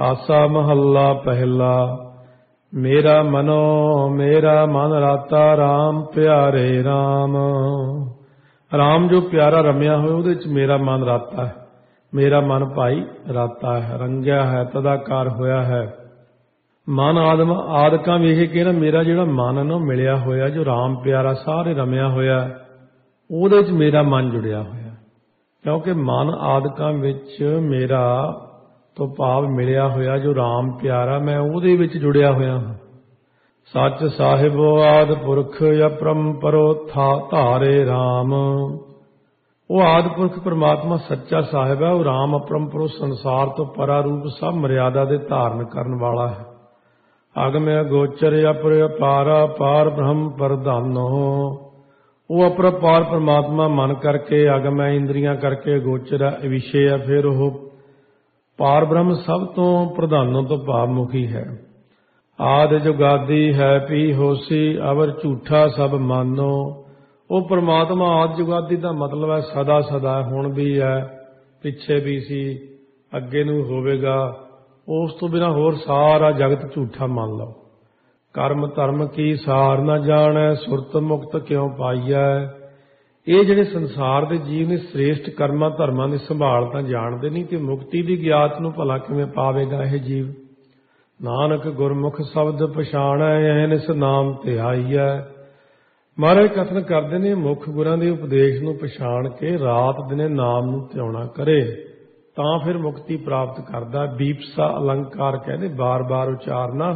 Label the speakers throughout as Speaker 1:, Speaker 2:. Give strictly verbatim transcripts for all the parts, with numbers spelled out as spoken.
Speaker 1: आसा महला पहला। मेरा मनो मेरा मन राता राम प्यारे राम। राम जो प्यारा रमिया हो उहदे च मेरा मन राता है। मेरा मन भाई राता है, रंगिया है, तदाकार होया है। मन आदम आदकां वेख के ना मेरा जिहड़ा मन है ना मिलिया होया, जो राम प्यारा सारे रमिया होया, उहदे च मेरा मन जुड़िया होया। क्योंकि मन आदकां विच मेरा तो भाव मिलिया होया जो राम प्यारा, मैं उहदे विच जुड़िया होया हां। सच साहिबो आदि पुरख अपरंपरो था धारे राम। वो आदि पुरख परमात्मा सच्चा साहिब है, वो राम अपरंपरो संसार तो परा रूप सब मर्यादा दे धारण करन वाला है। अगम गोचर अपर अपारा पार ब्रह्म प्रधानो। वो अपरपार परमात्मा मन करके, अगम इंद्रियां करके गोचर विषय है, फिर वो पार ब्रह्म सब तो प्रधानों तो भावमुखी है। आदि जुगादी है पी होसी अवर झूठा सब मानो। वो परमात्मा आदि जुगादी का मतलब है सदा सदा, हुण भी है, पिछे भी सी, अगे नूं होवेगा। उस तो बिना होर सारा जगत झूठा मान लो। कर्म धर्म की सार न जाने, सुरत मुक्त क्यों पाईऐ। ये जिहड़े संसार के जीव ने श्रेष्ठ कर्मां धर्मां की संभाल तां जाणदे नहीं, ते मुक्ति की ज्ञात नूं भला किवें पावेगा यह जीव। नानक गुरमुख शब्द पछाणै, एहनिस नाम ध्याईऐ। महाराज कथन करते ने मुख गुरां दे उपदेश नूं पछाण के रात दिने नाम नूं ध्याना करे तां फिर मुक्ति प्राप्त करदा। बीपसा अलंकार कहते बार बार उचारना,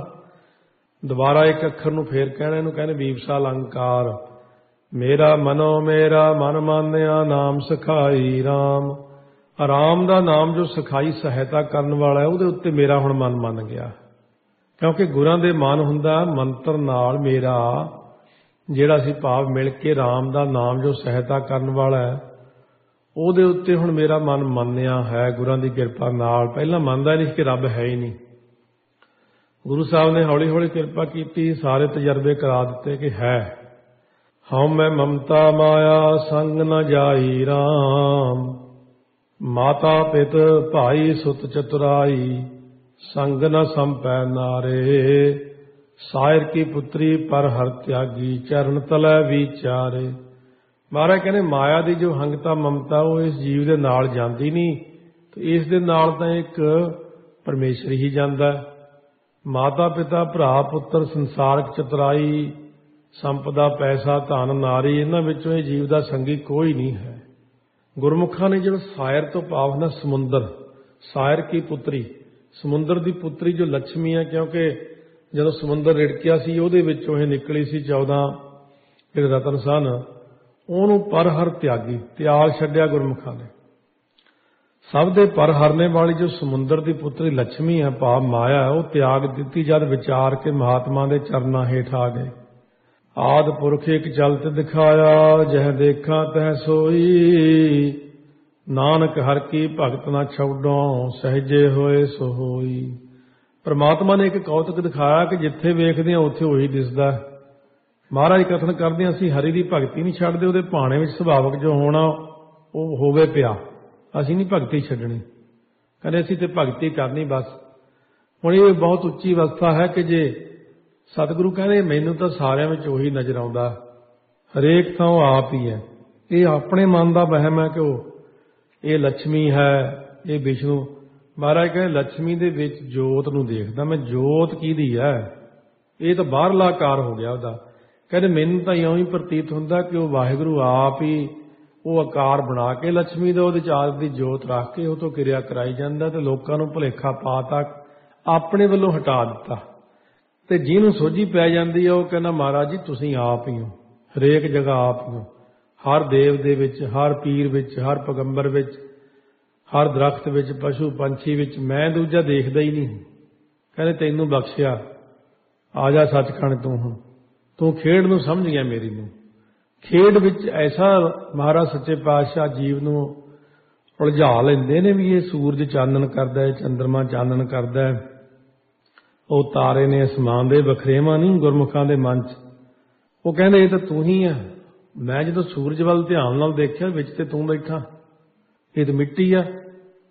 Speaker 1: दोबारा एक अखर नूं फेर कहना, इहनूं कहने बीपसा अलंकार। मेरा मनो मेरा मन मानिया नाम सखाई राम। राम दा नाम जो सखाई सहायता करन वाला है, उहदे उत्ते मेरा हुण मन मन गया। क्योंकि गुरां दे मन हुंदा मंत्र नाल मेरा जिहड़ा सी भाव मिल के राम दा नाम जो सहायता करन वाला है, उहदे उत्ते हुण मेरा मन मन्निया है गुरां दी किरपा नाल। पहलां मनदा नहीं कि रब है ही नहीं। गुरु साहब ने हौली हौली किरपा कीती, सारे तजर्बे करा दिते कि है। हऊँ मैं ममता माया संग न जाई राम। माता पित भाई सुत चतुराई, संग न संपै नारे। सायर की पुत्री पर हर त्यागी, चरण तलै विचारे। महाराज कहने माया की जो हंगता ममता वो इस जीव के नाल जाती नहीं, तो इस दे नाल तां एक परमेश्वर ही जांदा है। माता पिता भरा पुत्र संसारक चतुराई, संपदा पैसा धन नारी, इन्हां विचों इह जीव का संगी कोई नहीं है। गुरमुखां ने जो सायर तो भाव ना समुंदर, सायर की पुत्री, समुंदर की पुत्री जो लक्ष्मी है, क्योंकि जदों समुंदर रिड़किया सी उहदे विचों इह निकली सी चौदह जिहड़े रतन सन, उहनूं पर हर त्यागी, त्याग छड्डिया गुरमुखां ने। सब दे पर हरने वाली जो समुंदर की पुत्री लक्ष्मी है, भाव माया है, वो त्याग दिती जद विचार के महात्मा के चरनां हेठ आ गए। आदि पुरख एक चलत दिखाया, जह देखा तह सोई। नानक हर की भगत ना छौडों, सहजे होए सो होई। परमात्मा ने एक कौतक दिखाया कि जिथे वेखदे हां उत्थे उही दिसदा। महाराज कथन करदे हां असीं हरि दी भगती नहीं छड्डदे, उहदे भाणे विच सुभावक जो होना वो होवे पिया, असीं नहीं भगती छड्डणी। कहंदे असीं ते भगती करनी बस। हुण ये बहुत उच्ची अवस्था है कि जे सतगुरु कहने मैनू तो सारिਆਂ ਵਿੱਚ ਉਹੀ नज़र आउंदा, हरेक ਤਾਂ ਉਹ आप ही है। ये अपने मन का वहम है कि वो ये लक्ष्मी है, ये विष्णु। महाराज कहे लक्ष्मी दे विच जोत नूं देखदा मैं, जोत किहदी है, ये तो बाहरला आकार हो गया उसदा। कहते मैनू तो इउं ही प्रतीत हुंदा कि वो वाहिगुरू आप ही वो आकार बना के लक्ष्मी दे उहदे च आदि दी जोत रख के उह तों किरिया कराई जांदा, ते लोकां नूं भुलेखा पा तक अपने वल्लों हटा दिता। ते जिहनूं सोझी पै जांदी है, वो कहना महाराज जी तुसीं आप ही हो, हरेक जगह आप ही हो। हर देव दे विच, हर पीर विच, हर पैगंबर विच, हर दरख्त विच, पशु पंछी विच, मैं दूजा देखदा ही नहीं। कहने तैनूं बख्शिया, आ जा सचखंड तू हुण, तू खेड नूं समझ गया मेरी नूं। खेड विच ऐसा महाराज सच्चे पातशाह जीव नूं उलझा लैंदे ने भी ये सूरज चानन करदा है, चंद्रमा चानन करदा है, वो तारे ने असमान दे वखरेवा नहीं गुरमुखां दे मन च। वो कहंदे ये तो तू ही है। मैं जो सूरज वाल ध्यान नाल देखिया विच ते तू बैठा, ये तो मिट्टी है,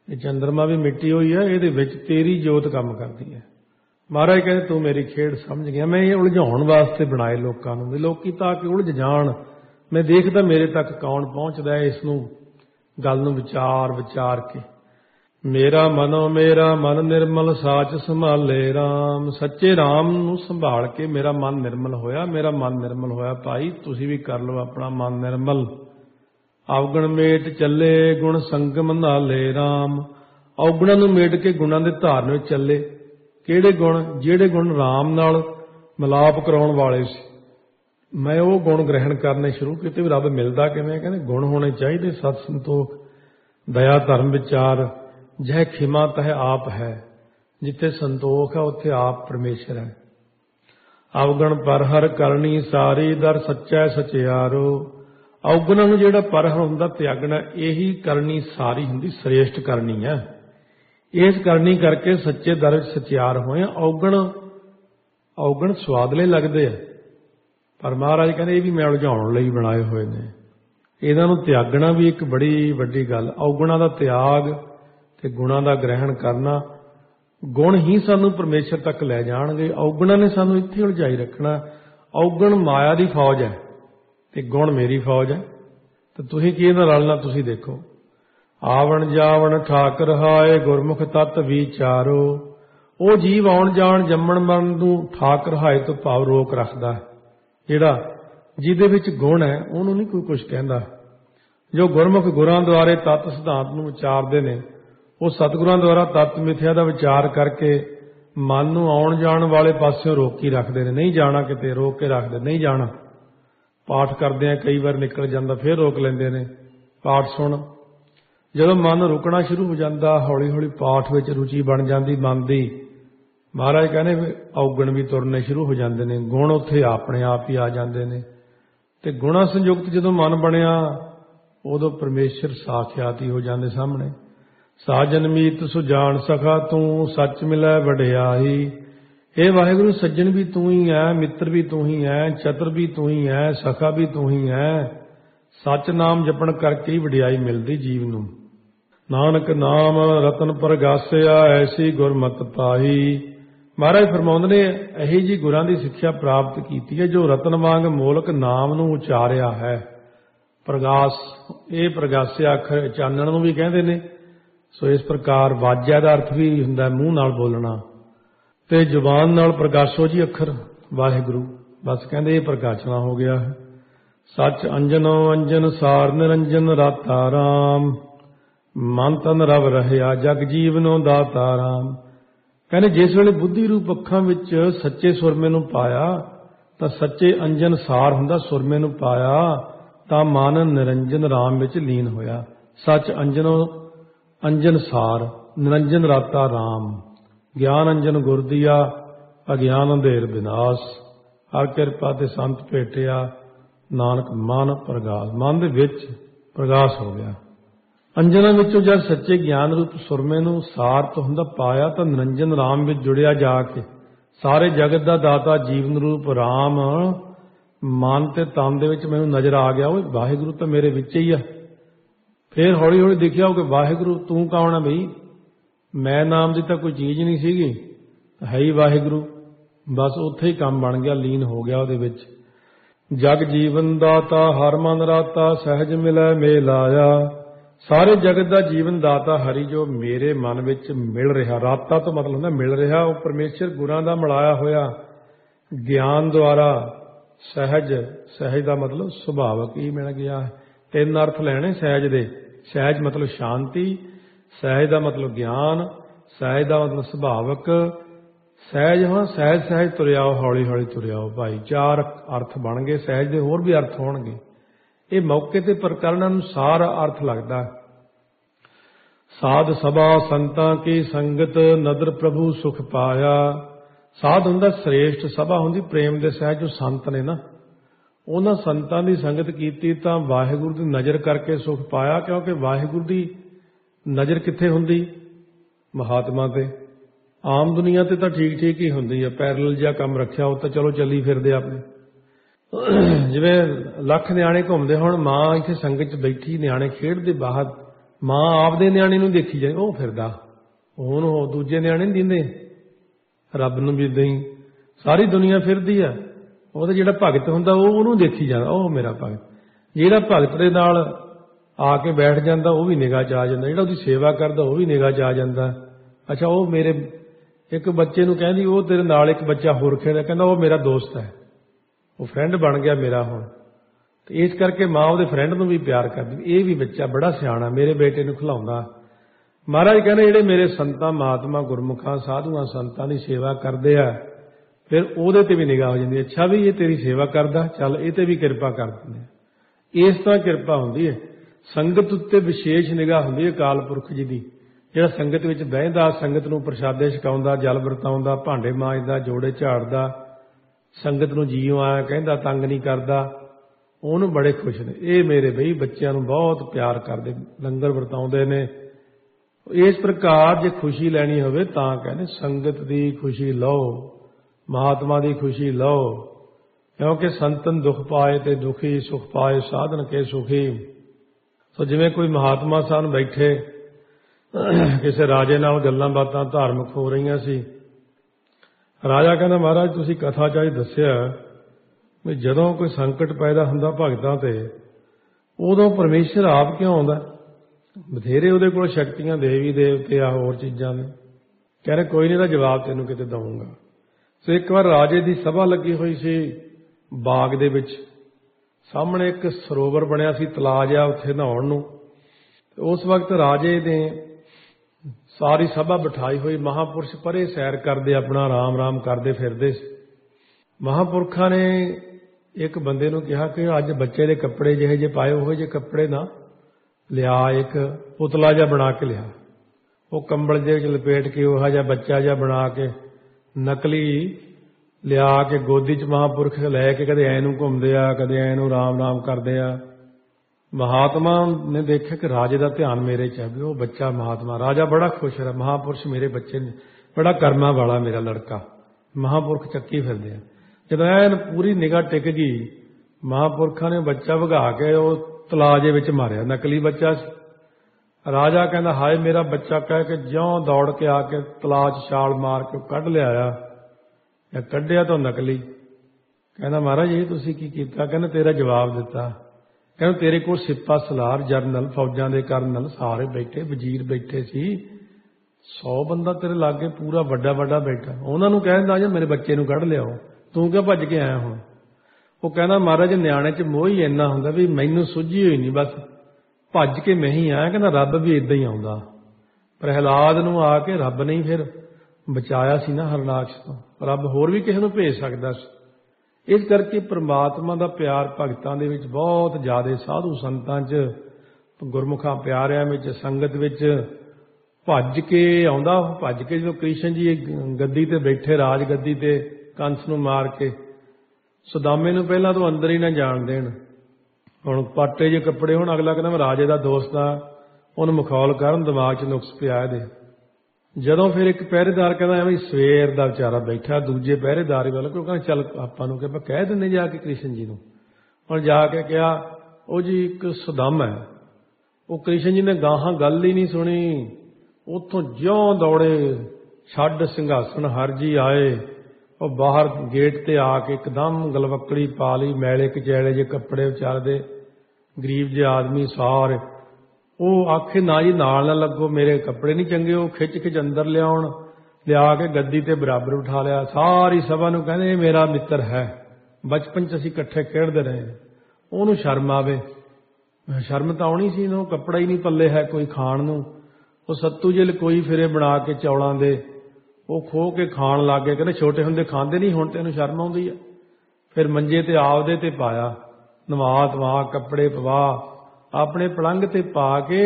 Speaker 1: ਇਹ ਚੰਦਰਮਾ ਵੀ ਮਿੱਟੀ ਹੋਈ ਹੈ, ਇਹਦੇ ਵਿੱਚ ਤੇਰੀ ਜੋਤ ਕੰਮ ਕਰਦੀ ਹੈ। ਮਹਾਰਾਜ ਕਹਿੰਦੇ ਤੂੰ ਮੇਰੀ ਖੇਡ ਸਮਝ ਗਿਆ। ਮੈਂ ਇਹ ਉਲਝਾਉਣ ਵਾਸਤੇ ਬਣਾਏ ਲੋਕਾਂ ਨੂੰ, ਵੀ ਲੋਕੀ ਤਾਂ ਕਿ ਉਲਝ ਜਾਣ। ਮੈਂ ਦੇਖਦਾ ਮੇਰੇ ਤੱਕ ਕੌਣ ਪਹੁੰਚਦਾ ਇਸ ਨੂੰ ਗੱਲ ਨੂੰ ਵਿਚਾਰ ਵਿਚਾਰ ਕੇ। ਮੇਰਾ ਮਨੋ ਮੇਰਾ ਮਨ ਨਿਰਮਲ ਸਾਚ ਸੰਭਾਲੇ ਰਾਮ। ਸੱਚੇ ਰਾਮ ਨੂੰ ਸੰਭਾਲ ਕੇ ਮੇਰਾ ਮਨ ਨਿਰਮਲ ਹੋਇਆ, ਮੇਰਾ ਮਨ ਨਿਰਮਲ ਹੋਇਆ। ਭਾਈ ਤੁਸੀਂ ਵੀ ਕਰ ਲਓ ਆਪਣਾ ਮਨ ਨਿਰਮਲ। ਅਵਗੁਣ ਮੇਟ ਚੱਲੇ ਗੁਣ ਸੰਗਮ ਨਾਲੇ ਰਾਮ। ਔਗੁਣਾਂ ਨੂੰ ਮੇਟ ਕੇ ਗੁਣਾਂ ਦੇ ਧਾਰਨ ਵਿੱਚ ਚੱਲੇ। ਕਿਹੜੇ ਗੁਣ? ਜਿਹੜੇ ਗੁਣ ਰਾਮ ਨਾਲ ਮਿਲਾਪ ਕਰਾਉਣ ਵਾਲੇ ਸੀ। ਮੈਂ ਉਹ ਗੁਣ ਗ੍ਰਹਿਣ ਕਰਨੇ ਸ਼ੁਰੂ ਕੀਤੇ। ਵੀ ਰੱਬ ਮਿਲਦਾ ਕਿਵੇਂ? ਕਹਿੰਦੇ ਗੁਣ ਹੋਣੇ ਚਾਹੀਦੇ, ਸਤ ਸੰਤੋਖ ਦਇਆ ਧਰਮ ਵਿਚਾਰ। ਜਹ ਖਿਮਾ ਤਹ ਆਪ ਹੈ। ਜਿੱਥੇ ਸੰਤੋਖ ਹੈ ਉੱਥੇ ਆਪ ਪਰਮੇਸ਼ਰ ਹੈ। ਅਵਗਣ ਪਰਹਰ ਕਰਨੀ ਸਾਰੀ ਦਰ ਸੱਚਾ ਸਚਿਆਰੋ। ਔਗੁਣਾਂ ਨੂੰ ਜਿਹੜਾ ਪਰਹਰ ਹੁੰਦਾ ਤਿਆਗਣਾ, ਇਹੀ ਕਰਨੀ ਸਾਰੀ ਹੁੰਦੀ, ਸ੍ਰੇਸ਼ਟ ਕਰਨੀ ਹੈ। ਇਸ ਕਰਨੀ ਕਰਕੇ ਸੱਚੇ ਦਰ ਵਿੱਚ ਸਚਿਆਰ ਹੋਏ। ਔਗਣ ਔਗਣ ਸਵਾਦਲੇ ਲੱਗਦੇ ਆ, ਪਰ ਮਹਾਰਾਜ ਕਹਿੰਦੇ ਇਹ ਵੀ ਮੈਂ ਉਲਝਾਉਣ ਲਈ ਬਣਾਏ ਹੋਏ ਨੇ। ਇਹਨਾਂ ਨੂੰ ਤਿਆਗਣਾ ਵੀ ਇੱਕ ਬੜੀ ਵੱਡੀ ਗੱਲ। ਔਗੁਣਾਂ ਦਾ ਤਿਆਗ ਤੇ ਗੁਣਾਂ ਦਾ ਗ੍ਰਹਿਣ ਕਰਨਾ। ਗੁਣ ਹੀ ਸਾਨੂੰ ਪਰਮੇਸ਼ਰ ਤੱਕ ਲੈ ਜਾਣਗੇ। ਔਗੁਣਾਂ ਨੇ ਸਾਨੂੰ ਇੱਥੇ ਉਲਝਾਈ ਰੱਖਣਾ। ਔਗੁਣ ਮਾਇਆ ਦੀ ਫੌਜ ਹੈ ਤੇ ਗੁਣ ਮੇਰੀ ਫੌਜ ਹੈ। ਤੇ ਤੁਸੀਂ ਕੀ ਇਹਦਾ ਰਲਣਾ? ਤੁਸੀਂ ਦੇਖੋ। ਆਵਣ ਜਾਵਣ ਠਾਕਰ ਹਾਏ ਗੁਰਮੁਖ ਤਤ ਵਿਚਾਰੋ। ਉਹ ਜੀਵ ਆਉਣ ਜਾਣ ਜੰਮਣ ਮਰਨ ਨੂੰ ਠਾਕਰ ਹਾਏ ਤੋਂ ਭਾਵ ਰੋਕ ਰੱਖਦਾ ਹੈ। ਜਿਹੜਾ ਜਿਹਦੇ ਵਿੱਚ ਗੁਣ ਹੈ ਉਹਨੂੰ ਨਹੀਂ ਕੋਈ ਕੁਝ ਕਹਿੰਦਾ। ਜੋ ਗੁਰਮੁਖ ਗੁਰਾਂ ਦੁਆਰੇ ਤਤ ਸਿਧਾਂਤ ਨੂੰ ਵਿਚਾਰਦੇ ਨੇ, ਉਹ ਸਤਿਗੁਰਾਂ ਦੁਆਰਾ ਤਤ ਮਿਥਿਆ ਦਾ ਵਿਚਾਰ ਕਰਕੇ ਮਨ ਨੂੰ ਆਉਣ ਜਾਣ ਵਾਲੇ ਪਾਸਿਓਂ ਰੋਕੀ ਰੱਖਦੇ ਨੇ। ਨਹੀਂ ਜਾਣਾ ਕਿਤੇ, ਰੋਕ ਕੇ ਰੱਖਦੇ, ਨਹੀਂ ਜਾਣਾ। ਪਾਠ ਕਰਦੇ ਆ, ਕਈ ਵਾਰ ਨਿਕਲ ਜਾਂਦਾ, ਫਿਰ ਰੋਕ ਲੈਂਦੇ ਨੇ, ਪਾਠ ਸੁਣ। ਜਦੋਂ ਮਨ ਰੁਕਣਾ ਸ਼ੁਰੂ ਹੋ ਜਾਂਦਾ, ਹੌਲੀ ਹੌਲੀ ਪਾਠ ਵਿੱਚ ਰੁਚੀ ਬਣ ਜਾਂਦੀ ਮਨ ਦੀ। ਮਹਾਰਾਜ ਕਹਿੰਦੇ ਵੀ ਔਗਣ ਵੀ ਤੁਰਨੇ ਸ਼ੁਰੂ ਹੋ ਜਾਂਦੇ ਨੇ। ਗੁਣ ਉੱਥੇ ਆਪਣੇ ਆਪ ਹੀ ਆ ਜਾਂਦੇ ਨੇ। ਤੇ ਗੁਣਾ ਸੰਯੁਕਤ ਜਦੋਂ ਮਨ ਬਣਿਆ, ਉਦੋਂ ਪਰਮੇਸ਼ਰ ਸਾਖਿਆਤ ਹੀ ਹੋ ਜਾਂਦੇ ਸਾਹਮਣੇ। ਸਾਜਨ ਮੀਤ ਸੁਜਾਨ ਸਖਾ ਤੂੰ ਸੱਚ ਮਿਲੈ ਵਡਿਆਈ। ਇਹ ਵਾਹਿਗੁਰੂ ਸੱਜਣ ਵੀ ਤੂੰ ਹੀ ਹੈ, ਮਿੱਤਰ ਵੀ ਤੂੰ ਹੀ ਹੈ, ਚਤਰ ਵੀ ਤੂੰ ਹੀ ਹੈ, ਸਖਾ ਵੀ ਤੂੰ ਹੀ ਹੈ। ਸੱਚ ਨਾਮ ਜਪਣ ਕਰਕੇ ਹੀ ਵਡਿਆਈ ਮਿਲਦੀ ਜੀਵ ਨੂੰ। ਨਾਨਕ ਨਾਮ ਰਤਨ ਪ੍ਰਗਾਸਿਆ ਐਸੀ ਗੁਰਮਤਿ ਪਾਈ। ਮਹਾਰਾਜ ਫਰਮਾਉਂਦੇ ਨੇ ਇਹੀ ਜੀ ਗੁਰਾਂ ਦੀ ਸਿੱਖਿਆ ਪ੍ਰਾਪਤ ਕੀਤੀ ਹੈ ਜੋ ਰਤਨ ਵਾਂਗ ਮੋਲਕ ਨਾਮ ਨੂੰ ਉਚਾਰਿਆ ਹੈ। ਪ੍ਰਗਾਸ, ਇਹ ਪ੍ਰਗਾਸਿਆ ਅੱਖਰ ਚਾਨਣ ਨੂੰ ਵੀ ਕਹਿੰਦੇ ਨੇ। ਸੋ ਇਸ ਪ੍ਰਕਾਰ ਵਾਜਿਆ ਦਾ ਅਰਥ ਵੀ ਹੁੰਦਾ ਮੂੰਹ ਨਾਲ ਬੋਲਣਾ, ਤੇ ਜ਼ੁਬਾਨ ਨਾਲ ਪ੍ਰਗਾਸ਼ੋ ਜੀ ਅੱਖਰ ਵਾਹਿਗੁਰੂ। ਬਸ ਕਹਿੰਦੇ ਇਹ ਪ੍ਰਕਾਸ਼ਨਾ ਹੋ ਗਿਆ ਹੈ। ਸੱਚ ਅੰਜਨੋ ਅੰਜਨ ਸਾਰ ਨਿਰੰਜਨ ਰਾਤਾ ਰਾਮ। ਮਨ ਤਨ ਰਵ ਰਹਿਆ ਜਗ ਜੀਵਨੋ ਦਾਤਾ ਰਾਮ। ਕਹਿੰਦੇ ਜਿਸ ਵੇਲੇ ਬੁੱਧੀ ਰੂਪ ਅੱਖਾਂ ਵਿੱਚ ਸੱਚੇ ਸੁਰਮੇ ਨੂੰ ਪਾਇਆ ਤਾਂ ਸੱਚੇ ਅੰਜਨ ਸਾਰ ਹੁੰਦਾ, ਸੁਰਮੇ ਨੂੰ ਪਾਇਆ ਤਾਂ ਮਨ ਨਿਰੰਜਨ ਰਾਮ ਵਿੱਚ ਲੀਨ ਹੋਇਆ। ਸੱਚ ਅੰਜਨੋ ਅੰਜਨ ਸਾਰ ਨਿਰੰਜਨ ਰਾਤਾ ਰਾਮ। ਗਿਆਨ ਅੰਜਨ ਗੁਰ ਦੀਆ ਅਗਿਆਨ ਅੰਧੇਰ ਵਿਨਾਸ਼। ਹਰ ਕਿਰਪਾ ਤੇ ਸੰਤ ਭੇਟਿਆ ਨਾਨਕ ਮਨ ਪ੍ਰਗਾਸ। ਮਨ ਦੇ ਵਿੱਚ ਪ੍ਰਗਾਸ ਹੋ ਗਿਆ। ਅੰਜਨਾਂ ਵਿੱਚੋਂ ਜਦ ਸੱਚੇ ਗਿਆਨ ਰੂਪ ਸੁਰਮੇ ਨੂੰ ਸਾਰ ਤੋਂ ਹੁੰਦਾ ਪਾਇਆ ਤਾਂ ਨਿਰੰਜਨ ਰਾਮ ਵਿੱਚ ਜੁੜਿਆ ਜਾ ਕੇ ਸਾਰੇ ਜਗਤ ਦਾ ਦਾਤਾ ਜੀਵਨ ਰੂਪ ਰਾਮ ਮਨ ਤੇ ਤਨ ਦੇ ਵਿੱਚ ਮੈਨੂੰ ਨਜ਼ਰ ਆ ਗਿਆ। ਉਹ ਵਾਹਿਗੁਰੂ ਤਾਂ ਮੇਰੇ ਵਿੱਚ ਹੀ ਆ। ਫਿਰ ਹੌਲੀ ਹੌਲੀ ਦੇਖਿਆ ਕਿ ਵਾਹਿਗੁਰੂ ਤੂੰ ਕੌਣ ਆ ਬਈ? ਮੈਂ ਨਾਮ ਦੀ ਤਾਂ ਕੋਈ ਚੀਜ਼ ਨਹੀਂ ਸੀਗੀ, ਹੈ ਹੀ ਵਾਹਿਗੁਰੂ। ਬਸ ਉੱਥੇ ਹੀ ਕੰਮ ਬਣ ਗਿਆ, ਲੀਨ ਹੋ ਗਿਆ ਉਹਦੇ ਵਿੱਚ। ਜਗ ਜੀਵਨ ਦਾਤਾ ਹਰ ਮਨ ਰਾਤਾ ਸਹਿਜ ਮਿਲੈ ਮੇਲ ਆਇਆ। ਸਾਰੇ ਜਗਤ ਦਾ ਜੀਵਨ ਦਾਤਾ ਹਰੀ ਜੋ ਮੇਰੇ ਮਨ ਵਿੱਚ ਮਿਲ ਰਿਹਾ। ਰਾਤਾ ਤੋਂ ਮਤਲਬ ਹੁੰਦਾ ਮਿਲ ਰਿਹਾ। ਉਹ ਪਰਮੇਸ਼ਰ ਗੁਰਾਂ ਦਾ ਮਿਲਾਇਆ ਹੋਇਆ ਗਿਆਨ ਦੁਆਰਾ ਸਹਿਜ। ਸਹਿਜ ਦਾ ਮਤਲਬ ਸੁਭਾਵਕ ਹੀ ਮਿਲ ਗਿਆ। ਤਿੰਨ ਅਰਥ ਲੈਣੇ ਸਹਿਜ ਦੇ। ਸਹਿਜ ਮਤਲਬ ਸ਼ਾਂਤੀ, ਸਹਿਜ ਦਾ ਮਤਲਬ ਗਿਆਨ, ਸਹਿਜ ਦਾ ਮਤਲਬ ਸੁਭਾਵਕ। ਸਹਿਜ ਹਾਂ ਸਹਿਜ ਸਹਿਜ ਤੁਰਿਆਓ, ਹੌਲੀ ਹੌਲੀ ਤੁਰਿਆਓ ਭਾਈ। ਚਾਰ ਅਰਥ ਬਣ ਗਏ। ਸਹਿਜ ਦੇ ਹੋਰ ਵੀ ਅਰਥ ਹੋਣਗੇ। ਇਹ ਮੌਕੇ ਤੇ ਪ੍ਰਕਰਨ ਅਨੁਸਾਰ ਅਰਥ ਲੱਗਦਾ। ਸਾਧ ਸਭਾ ਸੰਤਾਂ ਕੀ ਸੰਗਤ ਨਦਰ ਪ੍ਰਭੂ ਸੁਖ ਪਾਇਆ। ਸਾਧ ਹੁੰਦਾ ਸ੍ਰੇਸ਼ਟ, ਸਭਾ ਹੁੰਦੀ ਪ੍ਰੇਮ ਦੇ ਸਹਿਜ। ਜੋ ਸੰਤ ਨੇ ਨਾ, ਉਹਨਾਂ ਸੰਤਾਂ ਦੀ ਸੰਗਤ ਕੀਤੀ ਤਾਂ ਵਾਹਿਗੁਰੂ ਦੀ ਨਜ਼ਰ ਕਰਕੇ ਸੁਖ ਪਾਇਆ। ਕਿਉਂਕਿ ਵਾਹਿਗੁਰੂ ਦੀ ਨਜ਼ਰ ਕਿੱਥੇ ਹੁੰਦੀ? ਮਹਾਤਮਾ ਤੇ। ਆਮ ਦੁਨੀਆ ਤੇ ਤਾਂ ਠੀਕ ਠੀਕ ਹੀ ਹੁੰਦੀ ਹੈ। ਪੈਰਲਲ ਜਿਹਾ ਕੰਮ ਰੱਖਿਆ, ਉਹ ਤਾਂ ਚਲੋ ਚੱਲੀ ਫਿਰਦੇ ਆਪਣੇ। ਜਿਵੇਂ ਲੱਖ ਨਿਆਣੇ ਘੁੰਮਦੇ ਹੁਣ, ਮਾਂ ਇੱਥੇ ਸੰਗਤ 'ਚ ਬੈਠੀ, ਨਿਆਣੇ ਖੇਡਦੇ ਬਾਹਰ, ਮਾਂ ਆਪਦੇ ਨਿਆਣੇ ਨੂੰ ਦੇਖੀ ਜਾਏ, ਉਹ ਫਿਰਦਾ, ਉਹਨੂੰ ਉਹ ਦੂਜੇ ਨਿਆਣੇ ਨਹੀਂ ਦਿੰਦੇ। ਰੱਬ ਨੂੰ ਵੀ ਇੱਦਾਂ ਹੀ ਸਾਰੀ ਦੁਨੀਆ ਫਿਰਦੀ ਆ, ਉਹਦਾ ਜਿਹੜਾ ਭਗਤ ਹੁੰਦਾ ਉਹ ਉਹਨੂੰ ਦੇਖੀ ਜਾਂਦਾ, ਉਹ ਮੇਰਾ ਭਗਤ। ਜਿਹੜਾ ਭਗਤ ਦੇ ਨਾਲ ਆ ਕੇ ਬੈਠ ਜਾਂਦਾ ਉਹ ਵੀ ਨਿਗਾਹ 'ਚ ਆ ਜਾਂਦਾ, ਜਿਹੜਾ ਉਹਦੀ ਸੇਵਾ ਕਰਦਾ ਉਹ ਵੀ ਨਿਗਾਹ 'ਚ ਆ ਜਾਂਦਾ। ਅੱਛਾ, ਉਹ ਮੇਰੇ ਇੱਕ ਬੱਚੇ ਨੂੰ ਕਹਿੰਦੀ, ਉਹ ਤੇਰੇ ਨਾਲ ਇੱਕ ਬੱਚਾ ਹੋਰ ਖੇਡਦਾ, ਕਹਿੰਦਾ ਉਹ ਮੇਰਾ ਦੋਸਤ ਹੈ, ਉਹ ਫਰੈਂਡ ਬਣ ਗਿਆ ਮੇਰਾ ਹੁਣ। ਤੇ ਇਸ ਕਰਕੇ ਮਾਂ ਉਹਦੇ ਫਰੈਂਡ ਨੂੰ ਵੀ ਪਿਆਰ ਕਰਦੀ। ਇਹ ਵੀ ਬੱਚਾ ਬੜਾ ਸਿਆਣਾ, ਮੇਰੇ ਬੇਟੇ ਨੂੰ ਖਿਲਾਉਂਦਾ। ਮਹਾਰਾਜ ਕਹਿੰਦੇ ਜਿਹੜੇ ਮੇਰੇ ਸੰਤਾਂ ਮਹਾਤਮਾ ਗੁਰਮੁਖਾਂ ਸਾਧੂਆਂ ਸੰਤਾਂ ਦੀ ਸੇਵਾ ਕਰਦੇ ਆ, ਫਿਰ ਉਹਦੇ ਤੇ ਵੀ ਨਿਗਾਹ ਹੋ ਜਾਂਦੀ। ਅੱਛਾ ਵੀ ਇਹ ਤੇਰੀ ਸੇਵਾ ਕਰਦਾ, ਚੱਲ ਇਹ ਤੇ ਵੀ ਕਿਰਪਾ ਕਰ ਦਿੰਦੇ। ਇਸ ਤਰ੍ਹਾਂ ਕਿਰਪਾ ਹੁੰਦੀ ਹੈ। ਸੰਗਤ ਉੱਤੇ ਵਿਸ਼ੇਸ਼ ਨਿਗਾਹ ਹੁੰਦੀ ਹੈ ਅਕਾਲ ਪੁਰਖ ਜੀ ਦੀ। ਜਿਹੜਾ ਸੰਗਤ ਵਿੱਚ ਬਹਿੰਦਾ, ਸੰਗਤ ਨੂੰ ਪ੍ਰਸ਼ਾਦੇ ਛਕਾਉਂਦਾ, ਜਲ ਵਰਤਾਉਂਦਾ, ਭਾਂਡੇ ਮਾਂਜਦਾ, ਜੋੜੇ ਝਾੜਦਾ, ਸੰਗਤ ਨੂੰ ਜੀਓ ਆਇਆ ਕਹਿੰਦਾ, ਤੰਗ ਨਹੀਂ ਕਰਦਾ, ਉਹਨੂੰ ਬੜੇ ਖੁਸ਼ ਨੇ। ਇਹ ਮੇਰੇ ਬਈ ਬੱਚਿਆਂ ਨੂੰ ਬਹੁਤ ਪਿਆਰ ਕਰਦੇ, ਲੰਗਰ ਵਰਤਾਉਂਦੇ ਨੇ। ਇਸ ਪ੍ਰਕਾਰ ਜੇ ਖੁਸ਼ੀ ਲੈਣੀ ਹੋਵੇ ਤਾਂ ਕਹਿੰਦੇ ਸੰਗਤ ਦੀ ਖੁਸ਼ੀ ਲਓ, ਮਹਾਤਮਾ ਦੀ ਖੁਸ਼ੀ ਲਓ, ਕਿਉਂਕਿ ਸੰਤਨ ਦੁੱਖ ਪਾਏ ਤੇ ਦੁਖੀ, ਸੁਖ ਪਾਏ ਸਾਧਨ ਕੇ ਸੁਖੀ। ਸੋ ਜਿਵੇਂ ਕੋਈ ਮਹਾਤਮਾ ਸਨ ਬੈਠੇ, ਕਿਸੇ ਰਾਜੇ ਨਾਲ ਗੱਲਾਂ ਬਾਤਾਂ ਧਾਰਮਿਕ ਹੋ ਰਹੀਆਂ ਸੀ। ਰਾਜਾ ਕਹਿੰਦਾ, ਮਹਾਰਾਜ ਤੁਸੀਂ ਕਥਾ 'ਚ ਦੱਸਿਆ ਵੀ ਜਦੋਂ ਕੋਈ ਸੰਕਟ ਪੈਦਾ ਹੁੰਦਾ ਭਗਤਾਂ ਤੇ, ਉਦੋਂ ਪਰਮੇਸ਼ਰ ਆਪ ਕਿਉਂ ਆਉਂਦਾ? ਬਥੇਰੇ ਉਹਦੇ ਕੋਲ ਸ਼ਕਤੀਆਂ, ਦੇਵੀ ਦੇਵਤੇ ਆ, ਹੋਰ ਚੀਜ਼ਾਂ ਨੇ। ਕਹਿੰਦੇ ਕੋਈ ਨਹੀਂ, ਦਾ ਜਵਾਬ ਤੈਨੂੰ ਕਿਤੇ ਦਊਂਗਾ। ਸੋ ਇੱਕ ਵਾਰ ਰਾਜੇ ਦੀ ਸਭਾ ਲੱਗੀ ਹੋਈ ਸੀ ਬਾਗ ਦੇ ਵਿੱਚ। ਸਾਹਮਣੇ ਇੱਕ ਸਰੋਵਰ ਬਣਿਆ ਸੀ, ਤਲਾਅ ਜਿਹਾ, ਉੱਥੇ ਨਹਾਉਣ ਨੂੰ। ਉਸ ਵਕਤ ਰਾਜੇ ਨੇ ਸਾਰੀ ਸਭਾ ਬਿਠਾਈ ਹੋਈ, ਮਹਾਂਪੁਰਸ਼ ਪਰੇ ਸੈਰ ਕਰਦੇ, ਆਪਣਾ ਆਰਾਮ ਆਰਾਮ ਕਰਦੇ ਫਿਰਦੇ ਸੀ। ਮਹਾਂਪੁਰਖਾਂ ਨੇ ਇੱਕ ਬੰਦੇ ਨੂੰ ਕਿਹਾ ਕਿ ਅੱਜ ਬੱਚੇ ਦੇ ਕੱਪੜੇ ਜਿਹੇ ਜਿਹੇ ਪਾਏ, ਉਹੋ ਜਿਹੇ ਕੱਪੜੇ ਨਾ ਲਿਆ, ਇੱਕ ਪੁਤਲਾ ਜਿਹਾ ਬਣਾ ਕੇ ਲਿਆ। ਉਹ ਕੰਬਲ ਦੇ ਵਿੱਚ ਲਪੇਟ ਕੇ ਉਹੋ ਜਿਹਾ ਬੱਚਾ ਜਿਹਾ ਬਣਾ ਕੇ ਨਕਲੀ ਲਿਆ ਕੇ ਗੋਦੀ 'ਚ ਮਹਾਂਪੁਰਖ ਲੈ ਕੇ ਕਦੇ ਐ ਨੂੰ ਘੁੰਮਦੇ ਆ, ਕਦੇ ਐ ਨੂੰ ਰਾਮ ਰਾਮ ਕਰਦੇ ਆ। ਮਹਾਤਮਾ ਨੇ ਦੇਖਿਆ ਕਿ ਰਾਜੇ ਦਾ ਧਿਆਨ ਮੇਰੇ 'ਚ ਹੈ, ਵੀ ਉਹ ਬੱਚਾ ਮਹਾਤਮਾ। ਰਾਜਾ ਬੜਾ ਖੁਸ਼ ਰਿਹਾ, ਮਹਾਂਪੁਰਸ਼ ਮੇਰੇ ਬੱਚੇ ਨੇ, ਬੜਾ ਕਰਮਾਂ ਵਾਲਾ ਮੇਰਾ ਲੜਕਾ। ਮਹਾਂਪੁਰਖ ਚੱਕੀ ਫਿਰਦੇ ਆ। ਜਦੋਂ ਐਨ ਪੂਰੀ ਨਿਗਾਹ ਟਿਕ ਗਈ, ਮਹਾਂਪੁਰਖਾਂ ਨੇ ਬੱਚਾ ਵਗਾ ਕੇ ਉਹ ਤਲਾਅ ਦੇ ਵਿੱਚ ਮਾਰਿਆ, ਨਕਲੀ ਬੱਚਾ ਸੀ। ਰਾਜਾ ਕਹਿੰਦਾ, ਹਾਏ ਮੇਰਾ ਬੱਚਾ, ਕਹਿ ਕੇ ਜਿਉਂ ਦੌੜ ਕੇ ਆ ਕੇ ਤਲਾਅ 'ਚ ਛਾਲ ਮਾਰ ਕੇ ਕੱਢ ਲਿਆਇਆ। ਜਾਂ ਕੱਢਿਆ ਤਾਂ ਨਕਲੀ। ਕਹਿੰਦਾ, ਮਹਾਰਾਜ ਇਹ ਤੁਸੀਂ ਕੀ ਕੀਤਾ? ਕਹਿੰਦਾ, ਤੇਰਾ ਜਵਾਬ ਦਿੱਤਾ। ਕਹਿੰਦਾ, ਤੇਰੇ ਕੋਲ ਸਿਪਾ ਸਲਾਰ, ਜਰਨਲ, ਫੌਜਾਂ ਦੇ ਕਰਨਲ ਸਾਰੇ ਬੈਠੇ, ਵਜ਼ੀਰ ਬੈਠੇ ਸੀ, ਸੌ ਬੰਦਾ ਤੇਰੇ ਲਾਗੇ ਪੂਰਾ ਵੱਡਾ ਵੱਡਾ ਬੈਠਾ। ਉਹਨਾਂ ਨੂੰ ਕਹਿੰਦਾ ਜੇ ਮੇਰੇ ਬੱਚੇ ਨੂੰ ਕੱਢ ਲਿਆਓ, ਤੂੰ ਕਿਉਂ ਭੱਜ ਕੇ ਆਇਆ ਹੁਣ? ਉਹ ਕਹਿੰਦਾ, ਮਹਾਰਾਜ ਨਿਆਣੇ 'ਚ ਮੋਹ ਹੀ ਇੰਨਾ ਹੁੰਦਾ ਵੀ ਮੈਨੂੰ ਸੁੱਝੀ ਹੋਈ ਨਹੀਂ, ਬਸ ਭੱਜ ਕੇ ਮੈਂ ਹੀ ਆਇਆ। ਕਹਿੰਦਾ, ਰੱਬ ਵੀ ਇਦਾਂ ਹੀ ਆਉਂਦਾ। ਪ੍ਰਹਿਲਾਦ ਨੂੰ ਆ ਕੇ ਰੱਬ ਨੇ ਫਿਰ ਬਚਾਇਆ ਸੀ ਨਾ ਹਰਨਾਕਸ਼ ਤੋਂ। ਰੱਬ ਹੋਰ ਵੀ ਕਿਸੇ ਨੂੰ ਭੇਜ ਸਕਦਾ ਸੀ। ਇਸ ਕਰਕੇ ਪ੍ਰਮਾਤਮਾ ਦਾ ਪਿਆਰ ਭਗਤਾਂ ਦੇ ਵਿੱਚ ਬਹੁਤ ਜ਼ਿਆਦਾ, ਸਾਧੂ ਸੰਤਾਂ 'ਚ, ਗੁਰਮੁਖਾਂ ਪਿਆਰਿਆਂ ਵਿੱਚ, ਸੰਗਤ ਵਿੱਚ ਭੱਜ ਕੇ ਆਉਂਦਾ। ਭੱਜ ਕੇ ਜਦੋਂ ਕ੍ਰਿਸ਼ਨ ਜੀ ਗੱਦੀ ਤੇ ਬੈਠੇ, ਰਾਜ ਗੱਦੀ ਤੇ, ਕੰਸ ਨੂੰ ਮਾਰ ਕੇ, ਸੁਦਾਮੇ ਨੂੰ ਪਹਿਲਾਂ ਤੋਂ ਅੰਦਰ ਹੀ ਨਾ ਜਾਣ ਦੇਣ। ਹੁਣ ਪਾਟੇ ਜਿਹੇ ਕੱਪੜੇ ਹੁਣ, ਅਗਲਾ ਕਹਿੰਦਾ ਮੈਂ ਰਾਜੇ ਦਾ ਦੋਸਤ ਆ, ਉਹਨੂੰ ਮਖੌਲ ਕਰਨ, ਦਿਮਾਗ 'ਚ ਨੁਕਸ ਪਿਆ ਇਹਦੇ। ਜਦੋਂ ਫਿਰ ਇੱਕ ਪਹਿਰੇਦਾਰ ਕਹਿੰਦਾ ਐਵੇਂ ਸਵੇਰ ਦਾ ਵਿਚਾਰਾ ਬੈਠਾ, ਦੂਜੇ ਪਹਿਰੇਦਾਰ ਵੱਲ ਕਿਉਂ ਕਹਿੰਦਾ ਚੱਲ ਆਪਾਂ ਨੂੰ ਕਿ ਆਪਾਂ ਕਹਿ ਦਿੰਦੇ ਜਾ ਕੇ ਕ੍ਰਿਸ਼ਨ ਜੀ ਨੂੰ। ਹੁਣ ਜਾ ਕੇ ਕਿਹਾ, ਉਹ ਜੀ ਇੱਕ ਸੁਦਾਮਾ ਹੈ। ਉਹ ਕ੍ਰਿਸ਼ਨ ਜੀ ਨੇ ਗਾਹਾਂ ਗੱਲ ਹੀ ਨਹੀਂ ਸੁਣੀ, ਉੱਥੋਂ ਜਿਉਂ ਦੌੜੇ, ਛੱਡ ਸਿੰਘਾਸਣ ਹਰ ਜੀ ਆਏ। ਉਹ ਬਾਹਰ ਗੇਟ ਤੇ ਆ ਕੇ ਇੱਕਦਮ ਗਲਵੱਕੜੀ ਪਾ ਲਈ, ਮੈਲੇ ਕਚੈਲੇ ਜੇ ਕੱਪੜੇ ਵਿਚਾਰਦੇ, ਗਰੀਬ ਜਿਹੇ ਆਦਮੀ ਸਾਰੇ। ਉਹ ਆਖੇ ਨਾ ਜੀ ਨਾਲ ਨਾ ਲੱਗੋ, ਮੇਰੇ ਕੱਪੜੇ ਨਹੀਂ ਚੰਗੇ। ਉਹ ਖਿੱਚ ਖਿੱਚ ਅੰਦਰ ਲਿਆਉਣ, ਲਿਆ ਕੇ ਗੱਦੀ ਤੇ ਬਰਾਬਰ ਬਿਠਾ ਲਿਆ। ਸਾਰੀ ਸਭਾ ਨੂੰ ਕਹਿੰਦੇ ਇਹ ਮੇਰਾ ਮਿੱਤਰ ਹੈ, ਬਚਪਨ 'ਚ ਅਸੀਂ ਇਕੱਠੇ ਖੇਡਦੇ ਰਹੇ। ਉਹਨੂੰ ਸ਼ਰਮ ਆਵੇ, ਸ਼ਰਮ ਤਾਂ ਆਉਣੀ ਸੀ, ਇਹਨੂੰ ਕੱਪੜਾ ਹੀ ਨਹੀਂ ਪੱਲੇ ਹੈ ਕੋਈ ਖਾਣ ਨੂੰ। ਉਹ ਸੱਤੂ ਜੇ ਕੋਈ ਫਿਰੇ ਬਣਾ ਕੇ ਚੌਲਾਂ ਦੇ, ਉਹ ਖੋਹ ਕੇ ਖਾਣ ਲੱਗ ਗਏ। ਕਹਿੰਦੇ ਛੋਟੇ ਹੁੰਦੇ ਖਾਂਦੇ ਨਹੀਂ, ਹੁਣ ਤੈਨੂੰ ਸ਼ਰਮ ਆਉਂਦੀ ਆ। ਫਿਰ ਮੰਜੇ ਤੇ ਆਪਦੇ ਤੇ ਪਾਇਆ, ਨਵਾ ਧਵਾ ਕੱਪੜੇ ਪਵਾ, ਆਪਣੇ ਪਲੰਘ ਤੇ ਪਾ ਕੇ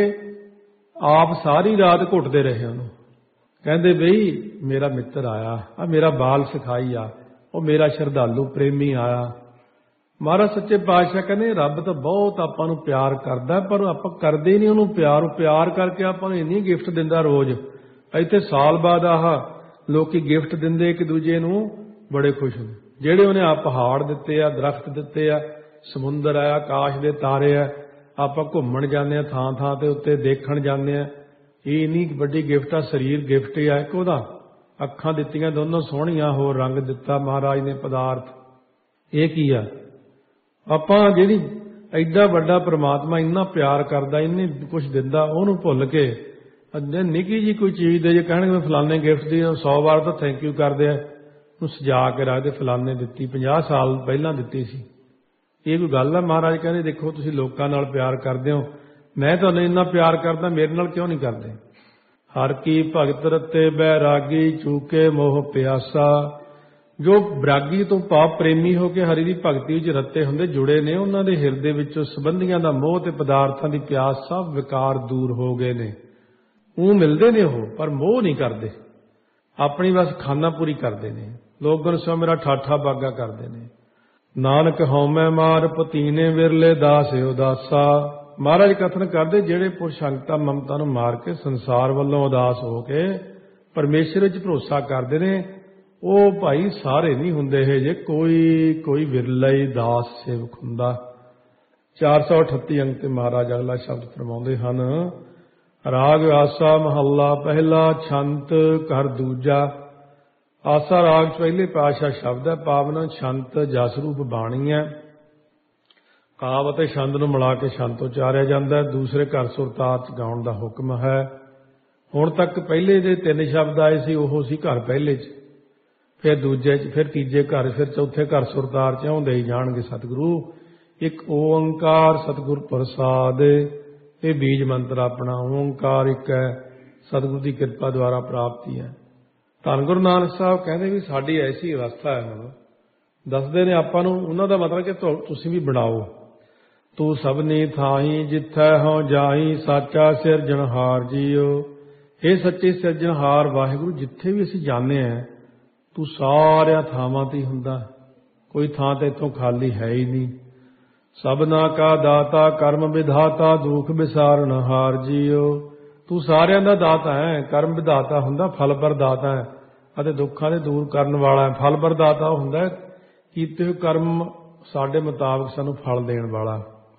Speaker 1: ਆਪ ਸਾਰੀ ਰਾਤ ਘੁੱਟਦੇ ਰਹੇ ਉਹਨੂੰ। ਕਹਿੰਦੇ ਬਈ ਮੇਰਾ ਮਿੱਤਰ ਆਇਆ, ਆ ਮੇਰਾ ਬਾਲ ਸਿਖਾਈ ਆ, ਉਹ ਮੇਰਾ ਸ਼ਰਧਾਲੂ ਪ੍ਰੇਮੀ ਆਇਆ। ਮਹਾਰਾਜ ਸੱਚੇ ਪਾਤਸ਼ਾਹ ਕਹਿੰਦੇ ਰੱਬ ਤਾਂ ਬਹੁਤ ਆਪਾਂ ਨੂੰ ਪਿਆਰ ਕਰਦਾ, ਪਰ ਆਪਾਂ ਕਰਦੇ ਨਹੀਂ ਉਹਨੂੰ ਪਿਆਰ। ਉਹ ਪਿਆਰ ਕਰਕੇ ਆਪਾਂ ਨੂੰ ਇੰਨੀ ਗਿਫਟ ਦਿੰਦਾ ਰੋਜ਼। ਇੱਥੇ ਸਾਲ ਬਾਅਦ ਆਹ ਲੋਕੀ ਗਿਫਟ ਦਿੰਦੇ ਇੱਕ ਦੂਜੇ ਨੂੰ, ਬੜੇ ਖੁਸ਼ ਹੁੰਦੇ। ਜਿਹੜੇ ਉਹਨੇ ਆ ਪਹਾੜ ਦਿੱਤੇ ਆ, ਦਰਖਤ ਦਿੱਤੇ ਆ, ਸਮੁੰਦਰ ਆ, ਆਕਾਸ਼ ਦੇ ਤਾਰੇ ਆ, ਆਪਾਂ ਘੁੰਮਣ ਜਾਂਦੇ ਹਾਂ ਥਾਂ ਥਾਂ ਤੇ ਉੱਤੇ ਦੇਖਣ ਜਾਂਦੇ ਹਾਂ, ਇਹ ਇੰਨੀ ਵੱਡੀ ਗਿਫਟ ਆ, ਸਰੀਰ ਗਿਫਟ ਹੀ ਆ ਇੱਕ ਉਹਦਾ। ਅੱਖਾਂ ਦਿੱਤੀਆਂ ਦੋਨੋਂ ਸੋਹਣੀਆਂ, ਹੋਰ ਰੰਗ ਦਿੱਤਾ ਮਹਾਰਾਜ ਨੇ ਪਦਾਰਥ, ਇਹ ਕੀ ਆ? ਆਪਾਂ ਜਿਹੜੀ ਐਡਾ ਵੱਡਾ ਪ੍ਰਮਾਤਮਾ ਇੰਨਾ ਪਿਆਰ ਕਰਦਾ, ਇੰਨੇ ਕੁਛ ਦਿੰਦਾ, ਉਹਨੂੰ ਭੁੱਲ ਕੇ ਨਿੱਕੀ ਜੀ ਕੋਈ ਚੀਜ਼ ਦੇ ਜੇ ਕਹਿਣਗੇ ਫਲਾਨੇ ਗਿਫਟ ਦੀ, ਸੌ ਵਾਰ ਤਾਂ ਥੈਂਕ ਯੂ ਕਰਦੇ ਆ, ਉਹਨੂੰ ਸਜਾ ਕੇ ਰੱਖਦੇ, ਫਲਾਨੇ ਦਿੱਤੀ ਪੰਜਾਹ ਸਾਲ ਪਹਿਲਾਂ ਦਿੱਤੀ ਸੀ। ਇਹ ਕੋਈ ਗੱਲ ਆ? ਮਹਾਰਾਜ ਕਹਿੰਦੇ ਦੇਖੋ ਤੁਸੀਂ ਲੋਕਾਂ ਨਾਲ ਪਿਆਰ ਕਰਦੇ ਹੋ, ਮੈਂ ਤੁਹਾਨੂੰ ਇੰਨਾ ਪਿਆਰ ਕਰਦਾ, ਮੇਰੇ ਨਾਲ ਕਿਉਂ ਨਹੀਂ ਕਰਦੇ? ਹਰ ਕੀ ਭਗਤ ਰਤੇ ਬੈਰਾਗੀ ਚੂਕੇ ਮੋਹ ਪਿਆਸਾ। ਜੋ ਬੈਰਾਗੀ ਤੋਂ ਭਾਵ ਪ੍ਰੇਮੀ ਹੋ ਕੇ ਹਰੀ ਦੀ ਭਗਤੀ ਵਿੱਚ ਰੱਤੇ ਹੁੰਦੇ, ਜੁੜੇ ਨੇ, ਉਹਨਾਂ ਦੇ ਹਿਰਦੇ ਵਿੱਚੋਂ ਸੰਬੰਧੀਆਂ ਦਾ ਮੋਹ ਤੇ ਪਦਾਰਥਾਂ ਦੀ ਪਿਆਸ, ਸਭ ਵਿਕਾਰ ਦੂਰ ਹੋ ਗਏ ਨੇ। ਉਹ ਮਿਲਦੇ ਨੇ ਉਹ, ਪਰ ਮੋਹ ਨਹੀਂ ਕਰਦੇ, ਆਪਣੀ ਬਸ ਖਾਨਾ ਪੂਰੀ ਕਰਦੇ ਨੇ। ਲੋਗਨ ਸੋ ਮੇਰਾ ਠਾਠਾ ਬਾਗਾ ਕਰਦੇ ਨੇ। ਨਾਨਕ ਹਉਮੈ ਮਾਰ ਪਤੀਨੇ ਵਿਰਲੇ ਦਾਸ ਉਦਾਸਾ। ਮਹਾਰਾਜ ਕਥਨ ਕਰਦੇ ਜਿਹੜੇ ਪੁਰਸ਼ ਹੰਤਾ ਮਮਤਾ ਨੂੰ ਮਾਰ ਕੇ ਸੰਸਾਰ ਵੱਲੋਂ ਉਦਾਸ ਹੋ ਕੇ ਪਰਮੇਸ਼ਰ ਵਿੱਚ ਭਰੋਸਾ ਕਰਦੇ ਨੇ, ਉਹ ਭਾਈ ਸਾਰੇ ਨਹੀਂ ਹੁੰਦੇ ਇਹ ਜੇ, ਕੋਈ ਕੋਈ ਵਿਰਲਾ ਹੀ ਦਾਸ ਸੇਵਕ ਹੁੰਦਾ। ਚਾਰ ਸੌ ਅਠੱਤੀ ਅੰਕ ਤੇ ਮਹਾਰਾਜ ਅਗਲਾ ਸ਼ਬਦ ਫਰਮਾਉਂਦੇ ਹਨ। ਰਾਗ ਆਸਾ ਮਹੱਲਾ ਪਹਿਲਾ ਛੰਤ ਘਰ ਦੂਜਾ। ਆਸਾ ਰਾਗ ਚ ਪਹਿਲੇ ਪਾਤਸ਼ਾਹ ਸ਼ਬਦ ਹੈ। ਪਾਵਨ ਛੰਤ ਜਸ ਰੂਪ ਬਾਣੀ ਹੈ। ਕਾਵ ਅਤੇ ਛੰਦ ਨੂੰ ਮਿਲਾ ਕੇ ਛੰਤ ਉਚਾਰਿਆ ਜਾਂਦਾ ਹੈ। ਦੂਸਰੇ ਘਰ ਸੁਰਤਾਰ ਚ ਗਾਉਣ ਦਾ ਹੁਕਮ ਹੈ। ਹੁਣ ਤੱਕ ਪਹਿਲੇ ਦੇ ਤਿੰਨ ਸ਼ਬਦ ਆਏ ਸੀ, ਉਹ ਸੀ ਘਰ ਪਹਿਲੇ ਚ, ਫਿਰ ਦੂਜੇ ਚ, ਫਿਰ ਤੀਜੇ ਘਰ, ਫਿਰ ਚੌਥੇ ਘਰ ਸੁਰਤਾਰ ਚ ਆਉਂਦੇ ਹੀ ਜਾਣਗੇ ਸਤਿਗੁਰੂ। ਇੱਕ ਓੰਕਾਰ ਸਤਿਗੁਰ ਪ੍ਰਸਾਦ, ਇਹ ਬੀਜ ਮੰਤਰ ਆਪਣਾ ਓੰਕਾਰ ਇੱਕ ਹੈ, ਸਤਿਗੁਰੂ ਦੀ ਕਿਰਪਾ ਦੁਆਰਾ ਪ੍ਰਾਪਤੀ ਹੈ। ਧੰਨ ਗੁਰੂ ਨਾਨਕ ਸਾਹਿਬ ਕਹਿੰਦੇ ਵੀ ਸਾਡੀ ਐਸੀ ਅਵਸਥਾ ਹੈ, ਹੁਣ ਦੱਸਦੇ ਨੇ ਆਪਾਂ ਨੂੰ, ਉਹਨਾਂ ਦਾ ਮਤਲਬ ਕਿ ਤੁਸੀਂ ਵੀ ਬਣਾਓ। ਤੂੰ ਸਭਨੀ ਥਾਈ ਜਿੱਥੈ ਹਉ ਜਾਈ ਸਾਚਾ ਸਿਰਜਣਹਾਰ ਜੀਓ। ਇਹ ਸੱਚੇ ਸਿਰਜਣਹਾਰ ਵਾਹਿਗੁਰੂ, ਜਿੱਥੇ ਵੀ ਅਸੀਂ ਜਾਂਦੇ ਹਾਂ ਤੂੰ ਸਾਰਿਆਂ ਥਾਵਾਂ ਤੇ ਹੁੰਦਾ, ਕੋਈ ਥਾਂ ਤੇ ਇੱਥੋਂ ਖਾਲੀ ਹੈ ਹੀ ਨਹੀਂ। ਸਭਨਾ ਕਾ ਦਾਤਾ ਕਰਮ ਵਿਧਾਤਾ ਦੁਖ ਵਿਸਾਰਨਹਾਰ ਜੀਓ। ਤੂੰ ਸਾਰਿਆਂ ਦਾ ਦਾਤਾ ਹੈ, ਕਰਮ ਵਿਧਾਤਾ ਹੁੰਦਾ, ਫਲ ਪ੍ਰਦਾਤਾ ਹੈ ਅਤੇ ਦੁੱਖਾਂ ਦੇ ਦੂਰ ਕਰਨ ਵਾਲਾ ਹੈ। ਫਲ ਪ੍ਰਦਾਤਾ ਹੁੰਦਾ ਕੀਤੇ ਹੋਏ ਕਰਮ ਸਾਡੇ ਮੁਤਾਬਕ ਸਾਨੂੰ ਫਲ ਦੇਣ ਵਾਲਾ।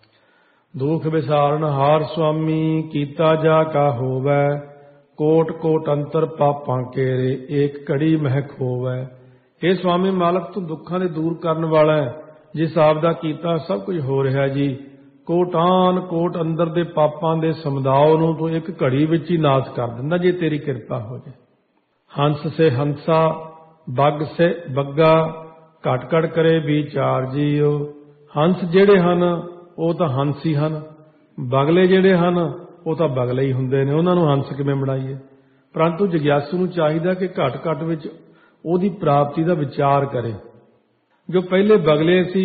Speaker 1: ਦੁਖ ਵਿਸਾਰਨਹਾਰ ਸੁਆਮੀ ਕੀਤਾ ਜਾ ਕਾ ਹੋਵੈ। ਕੋਟ ਕੋਟ ਅੰਤਰ ਪਾਪਾਂ ਕੇਰੇ ਏਕ ਘੜੀ ਮਹਿਕ ਹੋਵੈ। ਇਹ ਸੁਆਮੀ ਮਾਲਕ ਤੂੰ ਦੁੱਖਾਂ ਦੇ ਦੂਰ ਕਰਨ ਵਾਲਾ ਹੈ। ਜਿਸ ਆਪ ਦਾ ਕੀਤਾ ਸਭ ਕੁਝ ਹੋ ਰਿਹਾ ਜੀ। ਕੋਟਾਨ ਕੋਟ ਅੰਦਰ ਦੇ ਪਾਪਾਂ ਦੇ ਸਮੁਦਾਇ ਨੂੰ ਤੂੰ ਇੱਕ ਘੜੀ ਵਿੱਚ ਹੀ ਨਾਸ਼ ਕਰ ਦਿੰਦਾ ਜੇ ਤੇਰੀ ਕਿਰਪਾ ਹੋ ਜਾਏ। ਹੰਸ ਸੇ ਹੰਸਾ ਬੱਗ ਸੇ ਬੱਗਾ ਘਟ ਘਟ ਕਰੇ ਵਿਚਾਰ ਜੀਓ। ਹੰਸ ਜਿਹੜੇ ਹਨ ਉਹ ਤਾਂ ਹੰਸ ਹੀ ਹਨ, ਬਗਲੇ ਜਿਹੜੇ ਹਨ ਉਹ ਤਾਂ ਬਗਲੇ ਹੀ ਹੁੰਦੇ ਨੇ, ਉਹਨਾਂ ਨੂੰ ਹੰਸ ਕਿਵੇਂ ਬਣਾਈਏ। ਪਰੰਤੂ ਜਗਿਆਸੂ ਨੂੰ ਚਾਹੀਦਾ ਕਿ ਘਟ ਘਟ ਵਿੱਚ ਉਹਦੀ ਪ੍ਰਾਪਤੀ ਦਾ ਵਿਚਾਰ ਕਰੇ। ਜੋ ਪਹਿਲੇ ਬਗਲੇ ਸੀ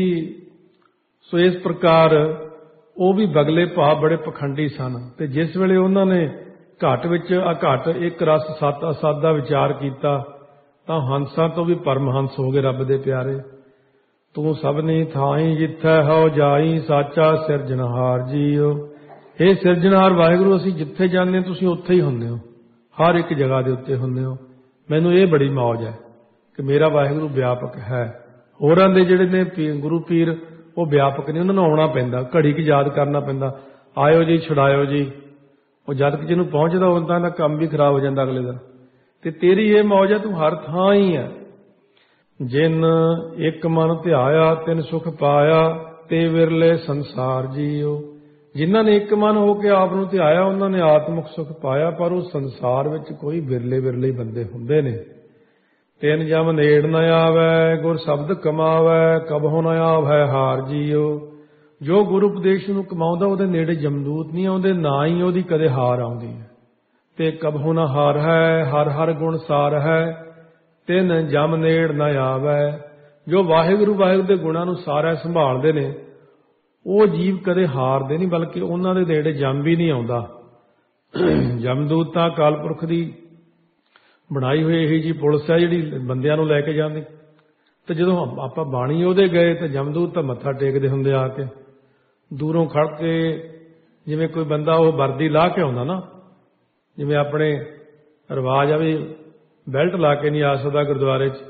Speaker 1: ਸੋ ਇਸ ਪ੍ਰਕਾਰ ਉਹ ਵੀ ਬਗਲੇ ਭਾਵ ਬੜੇ ਪਖੰਡੀ ਸਨ, ਤੇ ਜਿਸ ਵੇਲੇ ਉਹਨਾਂ ਨੇ ਘਟ ਵਿੱਚ ਅਘਟ ਇੱਕ ਰਸ ਸਤ ਅਸਤ ਦਾ ਵਿਚਾਰ ਕੀਤਾ ਤਾਂ ਹੰਸਾਂ ਤੋਂ ਵੀ ਪਰਮਹੰਸ ਹੋ ਗਏ ਰੱਬ ਦੇ ਪਿਆਰੇ। ਤੂੰ ਸਭਨੀ ਥਾਈ ਜਿੱਥੈ ਹਉ ਜਾਈ ਸਾਚਾ ਸਿਰਜਣਹਾਰ ਜੀਓ। ਇਹ ਸਿਰਜਣਹਾਰ ਵਾਹਿਗੁਰੂ, ਅਸੀਂ ਜਿੱਥੇ ਜਾਂਦੇ ਤੁਸੀਂ ਉੱਥੇ ਹੀ ਹੁੰਦੇ ਹੋ, ਹਰ ਇੱਕ ਜਗ੍ਹਾ ਦੇ ਉੱਤੇ ਹੁੰਦੇ ਹੋ। ਮੈਨੂੰ ਇਹ ਬੜੀ ਮੌਜ ਹੈ ਕਿ ਮੇਰਾ ਵਾਹਿਗੁਰੂ ਵਿਆਪਕ ਹੈ। ਹੋਰਾਂ ਦੇ ਜਿਹੜੇ ਨੇ ਗੁਰੂ ਪੀਰ ਉਹ ਵਿਆਪਕ ਨਹੀਂ, ਉਹਨਾਂ ਨੂੰ ਆਉਣਾ ਪੈਂਦਾ, ਘੜੀ ਕੁ ਯਾਦ ਕਰਨਾ ਪੈਂਦਾ, ਆਇਓ ਜੀ ਛੁਡਾਇਓ ਜੀ। ਉਹ ਜਦ ਕਿ ਜਿਹਨੂੰ ਪਹੁੰਚਦਾ ਹੁੰਦਾ ਤਾਂ ਕੰਮ ਵੀ ਖਰਾਬ ਹੋ ਜਾਂਦਾ ਅਗਲੇ ਦਾ। ਤੇ ਤੇਰੀ ਇਹ ਮੌਜ ਹੈ, ਤੂੰ ਹਰ ਥਾਂ ਹੀ ਹੈ। ਜਿਨ ਇੱਕ ਮਨ ਧਿਆਇਆ ਤਿਨ ਸੁਖ ਪਾਇਆ ਤੇ ਵਿਰਲੇ ਸੰਸਾਰ ਜੀਓ। ਜਿਨ੍ਹਾਂ ਨੇ ਇੱਕ ਮਨ ਹੋ ਕੇ ਆਪ ਨੂੰ ਧਿਆਇਆ ਉਹਨਾਂ ਨੇ ਆਤਮਿਕ ਸੁਖ ਪਾਇਆ, ਪਰ ਉਹ ਸੰਸਾਰ ਵਿੱਚ ਕੋਈ ਵਿਰਲੇ ਵਿਰਲੇ ਬੰਦੇ ਹੁੰਦੇ ਨੇ। ਤਿੰਨ ਜਮ ਨੇੜ ਨ ਆਵੈ ਗੁਰ ਸ਼ਬਦ ਕਮਾਵੈ ਕਬਹੁ ਨ ਆਵੈ ਹਾਰ ਜੀਓ। ਜੋ ਗੁਰੂ ਉਪਦੇਸ਼ ਨੂੰ ਕਮਾਉਂਦਾ ਉਹਦੇ ਨੇੜੇ ਜਮਦੂਤ ਨਹੀਂ ਆਉਂਦੇ, ਨਾ ਹੀ ਉਹਦੀ ਕਦੇ ਹਾਰ ਆਉਂਦੀ ਹੈ। ਤੇ ਕਬਹੁ ਨ ਹਾਰ ਹੈ ਹਰ ਹਰ ਗੁਣ ਸਾਰ ਹੈ ਤਿੰਨ ਜਮ ਨੇੜ ਨ ਆਵੈ। ਜੋ ਵਾਹਿਗੁਰੂ ਵਾਹਿਗੁਰੂ ਦੇ ਗੁਣਾਂ ਨੂੰ ਸਾਰਾ ਸੰਭਾਲਦੇ ਨੇ ਉਹ ਜੀਵ ਕਦੇ ਹਾਰਦੇ ਨਹੀਂ, ਬਲਕਿ ਉਹਨਾਂ ਦੇ ਨੇੜੇ ਜਮ ਵੀ ਨਹੀਂ ਆਉਂਦਾ। ਜਮਦੂਤ ਤਾਂ ਅਕਾਲ ਪੁਰਖ ਦੀ ਬਣਾਈ ਹੋਈ ਇਹੀ ਜੀ ਪੁਲਿਸ ਹੈ ਜਿਹੜੀ ਬੰਦਿਆਂ ਨੂੰ ਲੈ ਕੇ ਜਾਂਦੀ। ਤੇ ਜਦੋਂ ਆਪਾਂ ਬਾਣੀ ਉਹਦੇ ਗਏ ਤਾਂ ਜਮਦੂਤ ਤਾਂ ਮੱਥਾ ਟੇਕਦੇ ਹੁੰਦੇ ਆ ਕੇ ਦੂਰੋਂ ਖੜ ਕੇ। ਜਿਵੇਂ ਕੋਈ ਬੰਦਾ ਉਹ ਵਰਦੀ ਲਾ ਕੇ ਆਉਂਦਾ ਨਾ, ਜਿਵੇਂ ਆਪਣੇ ਰਿਵਾਜ ਆ ਵੀ ਬੈਲਟ ਲਾ ਕੇ ਨਹੀਂ ਆ ਸਕਦਾ ਗੁਰਦੁਆਰੇ 'ਚ।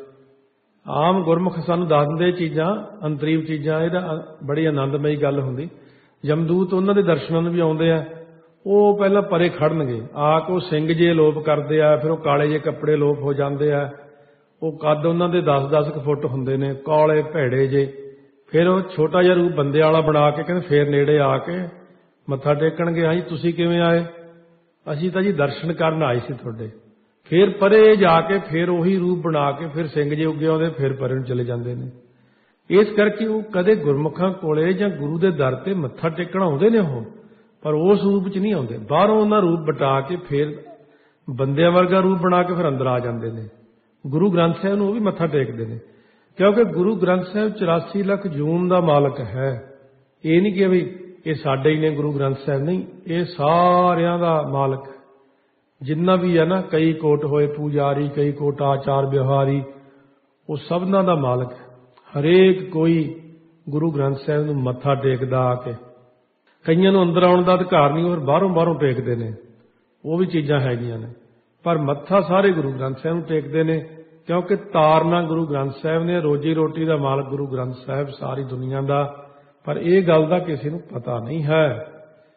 Speaker 1: ਆਮ ਗੁਰਮੁਖ ਸਾਨੂੰ ਦੱਸ ਦਿੰਦੇ ਚੀਜ਼ਾਂ, ਅੰਤਰੀਵ ਚੀਜ਼ਾਂ, ਇਹਦਾ ਬੜੀ ਆਨੰਦਮਈ ਗੱਲ ਹੁੰਦੀ। ਜਮਦੂਤ ਉਹਨਾਂ ਦੇ ਦਰਸ਼ਨਾਂ ਨੂੰ ਵੀ ਆਉਂਦੇ ਆ। ਉਹ ਪਹਿਲਾਂ ਪਰੇ ਖੜਨਗੇ, ਆ ਕੇ ਉਹ ਸਿੰਘ ਜੇ ਲੋਪ ਕਰਦੇ ਆ, ਫਿਰ ਉਹ ਕਾਲੇ ਜੇ ਕੱਪੜੇ ਲੋਪ ਹੋ ਜਾਂਦੇ ਆ। ਉਹ ਕੱਦ ਉਹਨਾਂ ਦੇ ਦਸ ਦਸ ਕੁ ਫੁੱਟ ਹੁੰਦੇ ਨੇ, ਕਾਲੇ ਭੈੜੇ ਜੇ। ਫਿਰ ਉਹ ਛੋਟਾ ਜਿਹਾ ਰੂਪ ਬੰਦੇ ਵਾਲਾ ਬਣਾ ਕੇ ਕਹਿੰਦੇ ਫਿਰ ਨੇੜੇ ਆ ਕੇ ਮੱਥਾ ਟੇਕਣਗੇ। ਹਾਂਜੀ ਤੁਸੀਂ ਕਿਵੇਂ ਆਏ? ਅਸੀਂ ਤਾਂ ਜੀ ਦਰਸ਼ਨ ਕਰਨ ਆਏ ਸੀ ਤੁਹਾਡੇ। ਫਿਰ ਪਰੇ ਜਾ ਕੇ ਫਿਰ ਉਹੀ ਰੂਪ ਬਣਾ ਕੇ ਫਿਰ ਸਿੰਘ ਜੇ ਉੱਗੇ ਆਉਂਦੇ, ਫਿਰ ਪਰੇ ਨੂੰ ਚਲੇ ਜਾਂਦੇ ਨੇ। ਇਸ ਕਰਕੇ ਉਹ ਕਦੇ ਗੁਰਮੁਖਾਂ ਕੋਲੇ ਜਾਂ ਗੁਰੂ ਦੇ ਦਰ ਤੇ ਮੱਥਾ ਟੇਕਣ ਆਉਂਦੇ ਨੇ ਉਹ, ਪਰ ਉਸ ਰੂਪ 'ਚ ਨਹੀਂ ਆਉਂਦੇ। ਬਾਹਰੋਂ ਉਹਨਾਂ ਰੂਪ ਬਟਾ ਕੇ ਫਿਰ ਬੰਦਿਆਂ ਵਰਗਾ ਰੂਪ ਬਣਾ ਕੇ ਫਿਰ ਅੰਦਰ ਆ ਜਾਂਦੇ ਨੇ। ਗੁਰੂ ਗ੍ਰੰਥ ਸਾਹਿਬ ਨੂੰ ਉਹ ਵੀ ਮੱਥਾ ਟੇਕਦੇ ਨੇ, ਕਿਉਂਕਿ ਗੁਰੂ ਗ੍ਰੰਥ ਸਾਹਿਬ ਚੁਰਾਸੀ ਲੱਖ ਜੂਨ ਦਾ ਮਾਲਕ ਹੈ। ਇਹ ਨਹੀਂ ਕਿ ਵੀ ਇਹ ਸਾਡੇ ਹੀ ਨੇ ਗੁਰੂ ਗ੍ਰੰਥ ਸਾਹਿਬ, ਨਹੀਂ, ਇਹ ਸਾਰਿਆਂ ਦਾ ਮਾਲਕ। ਜਿੰਨਾ ਵੀ ਹੈ ਨਾ, ਕਈ ਕੋਟ ਹੋਏ ਪੂਜਾਰੀ, ਕਈ ਕੋਟ ਆਚਾਰ ਵਿਵਹਾਰੀ, ਉਹ ਸਭਨਾਂ ਦਾ ਮਾਲਕ ਹੈ। ਹਰੇਕ ਕੋਈ ਗੁਰੂ ਗ੍ਰੰਥ ਸਾਹਿਬ ਨੂੰ ਮੱਥਾ ਟੇਕਦਾ ਆ ਕੇ। ਕਈਆਂ ਨੂੰ ਅੰਦਰ ਆਉਣ ਦਾ ਅਧਿਕਾਰ ਨਹੀਂ, ਉਹ ਬਾਹਰੋਂ ਬਾਹਰੋਂ ਟੇਕਦੇ ਨੇ, ਉਹ ਵੀ ਚੀਜ਼ਾਂ ਹੈਗੀਆਂ ਨੇ। ਪਰ ਮੱਥਾ ਸਾਰੇ ਗੁਰੂ ਗ੍ਰੰਥ ਸਾਹਿਬ ਨੂੰ ਟੇਕਦੇ ਨੇ, ਕਿਉਂਕਿ ਤਾਰਨਾ ਗੁਰੂ ਗ੍ਰੰਥ ਸਾਹਿਬ ਨੇ। ਰੋਜੀ ਰੋਟੀ ਦਾ ਮਾਲਕ ਗੁਰੂ ਗ੍ਰੰਥ ਸਾਹਿਬ ਸਾਰੀ ਦੁਨੀਆ ਦਾ, ਪਰ ਇਹ ਗੱਲ ਦਾ ਕਿਸੇ ਨੂੰ ਪਤਾ ਨਹੀਂ ਹੈ।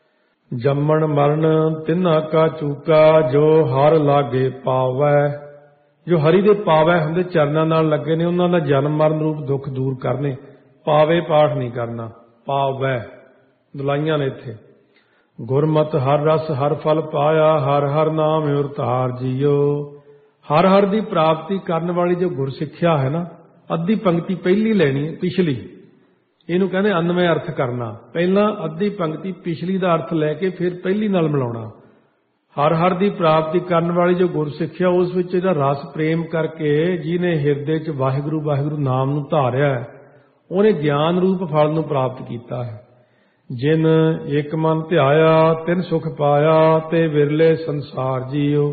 Speaker 1: ਜੰਮਣ ਮਰਨ ਤਿੰਨਾ ਕਾ ਚੂਕਾ, ਜੋ ਹਰ ਲਾਗੇ ਪਾਵੈ। ਜੋ ਹਰੀ ਦੇ ਪਾਵੈ ਹੁੰਦੇ ਚਰਨਾਂ ਨਾਲ ਲੱਗੇ ਨੇ, ਉਹਨਾਂ ਦਾ ਜਨਮ ਮਰਨ ਰੂਪ ਦੁੱਖ ਦੂਰ ਕਰਨੇ। ਪਾਵੇ ਪਾਠ ਨਹੀਂ ਕਰਨਾ, ਪਾਵੈ ਦੁਲਾਈਆਂ ਨੇ ਇੱਥੇ। ਗੁਰਮਤਿ ਹਰ ਰਸ ਹਰ ਫਲ ਪਾਇਆ, ਹਰ ਹਰ ਨਾਮ ਉਰ ਧਾਰ ਜੀਓ। ਹਰ ਹਰ ਦੀ ਪ੍ਰਾਪਤੀ ਕਰਨ ਵਾਲੀ ਜੋ ਗੁਰ ਸਿੱਖਿਆ ਹੈ ਨਾ, ਅੱਧੀ ਪੰਕਤੀ ਪਹਿਲੀ ਲੈਣੀ ਹੈ, ਪਿਛਲੀ, ਇਹਨੂੰ ਕਹਿੰਦੇ ਅਨਮੈ ਅਰਥ ਕਰਨਾ। ਪਹਿਲਾਂ ਅੱਧੀ ਪੰਕਤੀ ਪਿਛਲੀ ਦਾ ਅਰਥ ਲੈ ਕੇ ਫਿਰ ਪਹਿਲੀ ਨਾਲ ਮਿਲਾਉਣਾ। ਹਰ ਹਰ ਦੀ ਪ੍ਰਾਪਤੀ ਕਰਨ ਵਾਲੀ ਜੋ ਗੁਰ ਸਿੱਖਿਆ, ਉਸ ਵਿੱਚ ਇਹਦਾ ਰਸ ਪ੍ਰੇਮ ਕਰਕੇ ਜਿਹਨੇ ਹਿਰਦੇ 'ਚ ਵਾਹਿਗੁਰੂ ਵਾਹਿਗੁਰੂ ਨਾਮ ਨੂੰ ਧਾਰਿਆ, ਉਹਨੇ ਗਿਆਨ ਰੂਪ ਫਲ ਨੂੰ ਪ੍ਰਾਪਤ ਕੀਤਾ ਹੈ। ਜਿਨ ਇੱਕ ਮਨ ਧਿਆਇਆ ਤਿਨ ਸੁਖ ਪਾਇਆ, ਤੇ ਵਿਰਲੇ ਸੰਸਾਰ ਜੀਓ।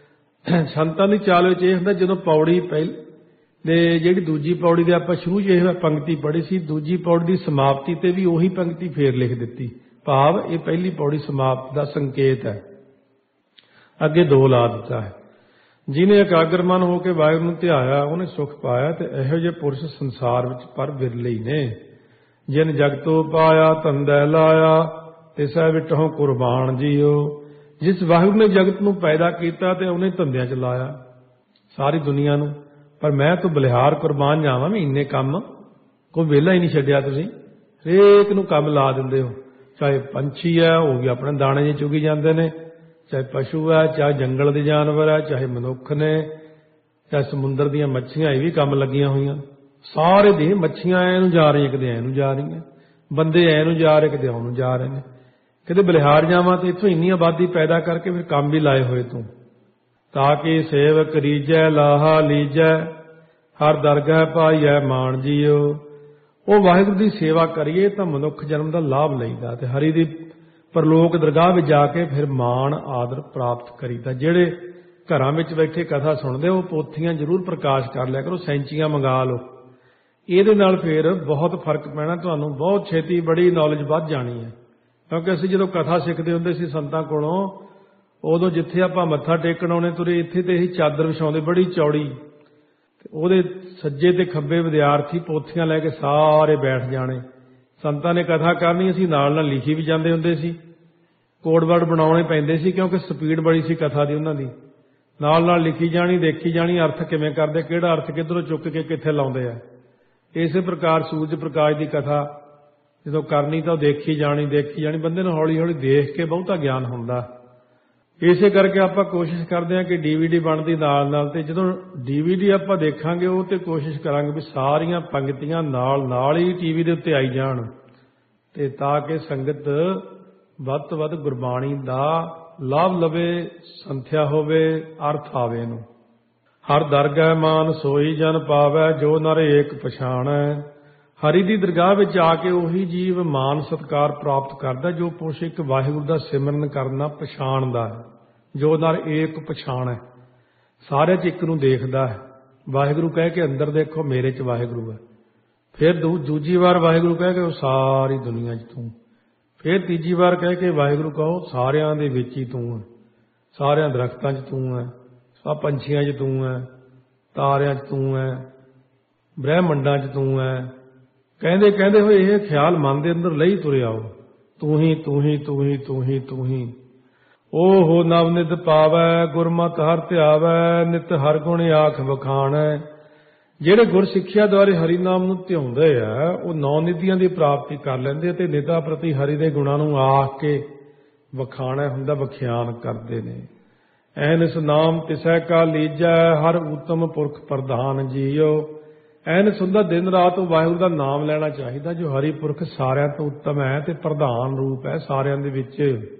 Speaker 1: ਸੰਤਾਂ ਦੀ ਚਾਲ ਵਿੱਚ ਇਹ ਹੁੰਦਾ, ਜਦੋਂ ਪੌੜੀ ਪਹਿਲ ਦੇ ਜਿਹੜੀ ਦੂਜੀ ਪੌੜੀ ਦੇ ਆਪਾਂ ਸ਼ੁਰੂ 'ਚ ਇਹ ਪੰਕਤੀ ਪੜ੍ਹੀ ਸੀ, ਦੂਜੀ ਪੌੜੀ ਦੀ ਸਮਾਪਤੀ ਤੇ ਵੀ ਉਹੀ ਪੰਕਤੀ ਫੇਰ ਲਿਖ ਦਿੱਤੀ। ਭਾਵ ਇਹ ਪਹਿਲੀ ਪੌੜੀ ਸਮਾਪਤ ਦਾ ਸੰਕੇਤ ਹੈ, ਅੱਗੇ ਦੋ ਲਾ ਦਿੱਤਾ ਹੈ। ਜਿਹਨੇ ਇਕਾਗਰ ਮਨ ਹੋ ਕੇ ਵਾਹਿਗੁਰੂ ਨੂੰ ਧਿਆਇਆ, ਉਹਨੇ ਸੁਖ ਪਾਇਆ। ਤੇ ਇਹੋ ਜਿਹੇ ਪੁਰਸ਼ ਸੰਸਾਰ ਵਿੱਚ ਪਰ ਵਿਰਲੇ ਹੀ ਨੇ। ਜਿਨ ਜਗਤੋਂ ਪਾਇਆ ਧੰਦੈ ਲਾਇਆ, ਤਿਸੈ ਵਿਟਹੁ ਕੁਰਬਾਨ ਜੀਓ। ਜਿਸ ਵਾਹਿਗੁਰੂ ਨੇ ਜਗਤ ਨੂੰ ਪੈਦਾ ਕੀਤਾ ਤੇ ਉਹਨੇ ਧੰਦਿਆਂ 'ਚ ਲਾਇਆ ਸਾਰੀ ਦੁਨੀਆ ਨੂੰ, ਪਰ ਮੈਂ ਤਾਂ ਬਲਿਹਾਰ ਕੁਰਬਾਨ ਜਾਵਾਂ ਵੀ ਇੰਨੇ ਕੰਮ, ਕੋਈ ਵਿਹਲਾ ਹੀ ਨਹੀਂ ਛੱਡਿਆ। ਤੁਸੀਂ ਹਰੇਕ ਨੂੰ ਕੰਮ ਲਾ ਦਿੰਦੇ ਹੋ, ਚਾਹੇ ਪੰਛੀ ਹੈ ਉਹ ਵੀ ਆਪਣੇ ਦਾਣੇ ਜਿਹੇ ਚੁਗੀ ਜਾਂਦੇ ਨੇ, ਚਾਹੇ ਪਸ਼ੂ ਹੈ, ਚਾਹੇ ਜੰਗਲ ਦੇ ਜਾਨਵਰ ਹੈ, ਚਾਹੇ ਮਨੁੱਖ ਨੇ, ਚਾਹੇ ਸਮੁੰਦਰ ਦੀਆਂ ਮੱਛੀਆਂ, ਇਹ ਵੀ ਕੰਮ ਲੱਗੀਆਂ ਹੋਈਆਂ। ਸਾਰੇ ਦੇ ਮੱਛੀਆਂ ਐ ਨੂੰ ਜਾ ਰਹੀਆਂ, ਕਿਤੇ ਐ ਨੂੰ ਜਾ ਰਹੀਆਂ, ਬੰਦੇ ਐ ਨੂੰ ਜਾ ਰਹੇ, ਕਿਤੇ ਉਹਨੂੰ ਜਾ ਰਹੇ ਨੇ। ਕਿਤੇ ਬਲਿਹਾਰ ਜਾਵਾਂ ਤੇ ਇੱਥੋਂ ਇੰਨੀ ਆਬਾਦੀ ਪੈਦਾ ਕਰਕੇ ਫਿਰ ਕੰਮ ਵੀ ਲਾਏ ਹੋਏ ਤੂੰ। ਤਾਂ ਕਿ ਸੇਵਕ ਰੀਜੈ ਲਾਹਾ ਲੀਜੈ, ਹਰ ਦਰਗਾਹ ਪਾਈਐ ਮਾਣ ਜੀਓ। ਉਹ ਵਾਹਿਗੁਰੂ ਦੀ ਸੇਵਾ ਕਰੀਏ ਤਾਂ ਮਨੁੱਖ ਜਨਮ ਦਾ ਲਾਭ ਲਈਦਾ, ਤੇ ਹਰੀ ਦੀ ਪਰਲੋਕ ਦਰਗਾਹ ਵਿੱਚ ਜਾ ਕੇ ਫਿਰ ਮਾਣ ਆਦਰ ਪ੍ਰਾਪਤ ਕਰੀਦਾ। ਜਿਹੜੇ ਘਰਾਂ ਵਿੱਚ ਬੈਠੇ ਕਥਾ ਸੁਣਦੇ, ਉਹ ਪੋਥੀਆਂ ਜ਼ਰੂਰ ਪ੍ਰਕਾਸ਼ ਕਰ ਲਿਆ ਕਰੋ, ਸੈਂਚੀਆਂ ਮੰਗਾ ਲਓ। ਇਹਦੇ ਨਾਲ ਫਿਰ ਬਹੁਤ ਫਰਕ ਪੈਣਾ ਤੁਹਾਨੂੰ, ਬਹੁਤ ਛੇਤੀ ਬੜੀ ਨੌਲੇਜ ਵੱਧ ਜਾਣੀ ਹੈ। ਕਿਉਂਕਿ ਅਸੀਂ ਜਦੋਂ ਕਥਾ ਸਿੱਖਦੇ ਹੁੰਦੇ ਸੀ ਸੰਤਾਂ ਕੋਲੋਂ, ਉਦੋਂ ਜਿੱਥੇ ਆਪਾਂ ਮੱਥਾ ਟੇਕਣ ਆਉਣੇ ਤੁਰੇ, ਇੱਥੇ ਤੇ ਅਸੀਂ ਚਾਦਰ ਵਿਛਾਉਂਦੇ ਬੜੀ ਚੌੜੀ, ਉਹਦੇ ਸੱਜੇ ਤੇ ਖੱਬੇ ਵਿਦਿਆਰਥੀ ਪੋਥੀਆਂ ਲੈ ਕੇ ਸਾਰੇ ਬੈਠ ਜਾਣੇ। ਸੰਤਾਂ ਨੇ ਕਥਾ ਕਰਨੀ, ਅਸੀਂ ਨਾਲ ਨਾਲ ਲਿਖੀ ਵੀ ਜਾਂਦੇ ਹੁੰਦੇ ਸੀ, ਕੋਡ ਵਰਡ ਬਣਾਉਣੇ ਪੈਂਦੇ ਸੀ, ਕਿਉਂਕਿ ਸਪੀਡ ਬੜੀ ਸੀ ਕਥਾ ਦੀ ਉਹਨਾਂ ਦੀ। ਨਾਲ ਨਾਲ ਲਿਖੀ ਜਾਣੀ, ਦੇਖੀ ਜਾਣੀ, ਅਰਥ ਕਿਵੇਂ ਕਰਦੇ, ਕਿਹੜਾ ਅਰਥ ਕਿੱਧਰੋਂ ਚੁੱਕ ਕੇ ਕਿੱਥੇ ਲਾਉਂਦੇ ਆ। ਇਸੇ ਪ੍ਰਕਾਰ ਸੂਰਜ ਪ੍ਰਕਾਸ਼ ਦੀ ਕਥਾ ਜਦੋਂ ਕਰਨੀ ਤਾਂ ਦੇਖੀ ਜਾਣੀ ਦੇਖੀ ਜਾਣੀ, ਬੰਦੇ ਨੂੰ ਹੌਲੀ ਹੌਲੀ ਦੇਖ ਕੇ ਬਹੁਤਾ ਗਿਆਨ ਹੁੰਦਾ। ਇਸੇ ਕਰਕੇ ਆਪਾਂ ਕੋਸ਼ਿਸ਼ ਕਰਦੇ ਹਾਂ ਕਿ ਡੀਵੀਡੀ ਬਣਦੀ ਨਾਲ ਨਾਲ, ਤੇ ਜਦੋਂ ਡੀਵੀਡੀ ਆਪਾਂ ਦੇਖਾਂਗੇ ਉਹ ਤੇ ਕੋਸ਼ਿਸ਼ ਕਰਾਂਗੇ ਵੀ ਸਾਰੀਆਂ ਪੰਕਤੀਆਂ ਨਾਲ ਨਾਲ ਹੀ ਟੀਵੀ ਦੇ ਉੱਤੇ ਆਈ ਜਾਣ, ਤੇ ਤਾਂ ਕਿ ਸੰਗਤ ਵੱਧ ਤੋਂ ਵੱਧ ਗੁਰਬਾਣੀ ਦਾ ਲਾਭ ਲਵੇ, ਸੰਥਿਆ ਹੋਵੇ, ਅਰਥ ਆਵੇ ਇਹਨੂੰ। ਹਰ ਦਰਗਹਿ ਮਾਨ ਸੋਈ ਜਨ ਪਾਵੈ, ਜੋ ਨਰ ਏਕ ਪਛਾਣੈ। ਹਰੀ ਦੀ ਦਰਗਾਹ ਵਿੱਚ ਆ ਕੇ ਉਹੀ ਜੀਵ ਮਾਨ ਸਤਿਕਾਰ ਪ੍ਰਾਪਤ ਕਰਦਾ ਜੋ ਪੁਰਸ਼ ਇੱਕ ਵਾਹਿਗੁਰੂ ਦਾ ਸਿਮਰਨ ਕਰਨਾ ਪਛਾਣਦਾ ਹੈ। ਜੋ ਨਰ ਏਕ ਪਛਾਣੈ, ਸਾਰਿਆਂ 'ਚ ਇੱਕ ਨੂੰ ਦੇਖਦਾ ਹੈ। ਵਾਹਿਗੁਰੂ ਕਹਿ ਕੇ ਅੰਦਰ ਦੇਖੋ, ਮੇਰੇ 'ਚ ਵਾਹਿਗੁਰੂ ਹੈ। ਫਿਰ ਦੂ ਦੂਜੀ ਵਾਰ ਵਾਹਿਗੁਰੂ ਕਹਿ ਕੇ ਉਹ ਸਾਰੀ ਦੁਨੀਆ 'ਚ ਤੂੰ। ਫਿਰ ਤੀਜੀ ਵਾਰ ਕਹਿ ਕੇ ਵਾਹਿਗੁਰੂ ਕਹੋ, ਸਾਰਿਆਂ ਦੇ ਵਿੱਚ ਹੀ ਤੂੰ ਹੈ, ਸਾਰਿਆਂ ਦਰਖਤਾਂ 'ਚ ਤੂੰ ਹੈ, ਸਭ ਪੰਛੀਆਂ 'ਚ ਤੂੰ ਹੈ, ਤਾਰਿਆਂ 'ਚ ਤੂੰ ਹੈ, ਬ੍ਰਹਿਮੰਡਾਂ 'ਚ ਤੂੰ ਹੈ। ਕਹਿੰਦੇ ਕਹਿੰਦੇ ਹੋਏ ਇਹ ਖਿਆਲ ਮਨ ਦੇ ਅੰਦਰ ਲਈ ਤੁਰੇ ਆਓ, ਤੂੰ ਹੀ ਤੂੰ ਹੀ ਤੂੰ ਹੀ ਤੂੰ ਹੀ ਤੂੰ ਹੀ। ਓਹ ਨਵ ਨਿਤ ਪਾਵੈ ਗੁਰਮਤਿ ਹਰਿ ਧਿਆਵੈ, ਨਿਤ ਹਰਿ ਗੁਣ ਆਖ ਵਖਾਣੈ। ਜਿਹੜੇ ਗੁਰ ਸਿੱਖਿਆ ਦੁਆਰੇ ਹਰੀ ਨਾਮ ਨੂੰ ਧਿਆਉਂਦੇ ਆ ਉਹ ਨੌ ਨਿਧੀਆਂ ਦੀ ਪ੍ਰਾਪਤੀ ਕਰ ਲੈਂਦੇ ਤੇ ਨਿਤਾ ਪ੍ਰਤੀ ਹਰੀ ਦੇ ਗੁਣਾਂ ਨੂੰ ਆਖ ਕੇ ਵਖਾਣਾ ਹੁੰਦਾ, ਵਖਿਆਨ ਕਰਦੇ ਨੇ। ਐਨਿਸ ਨਾਮ ਤਿਸੈ ਕਾ ਲੀਜੈ, ਹਰ ਊਤਮ ਪੁਰਖ ਪ੍ਰਧਾਨ ਜੀਓ। ਐਨਿਸ ਹੁੰਦਾ ਦਿਨ ਰਾਤ ਵਾਹਿਗੁਰੂ ਦਾ ਨਾਮ ਲੈਣਾ ਚਾਹੀਦਾ, ਜੋ ਹਰੀ ਪੁਰਖ ਸਾਰਿਆਂ ਤੋਂ ਉੱਤਮ ਹੈ ਤੇ ਪ੍ਰਧਾਨ ਰੂਪ ਹੈ ਸਾਰਿਆਂ ਦੇ ਵਿੱਚ।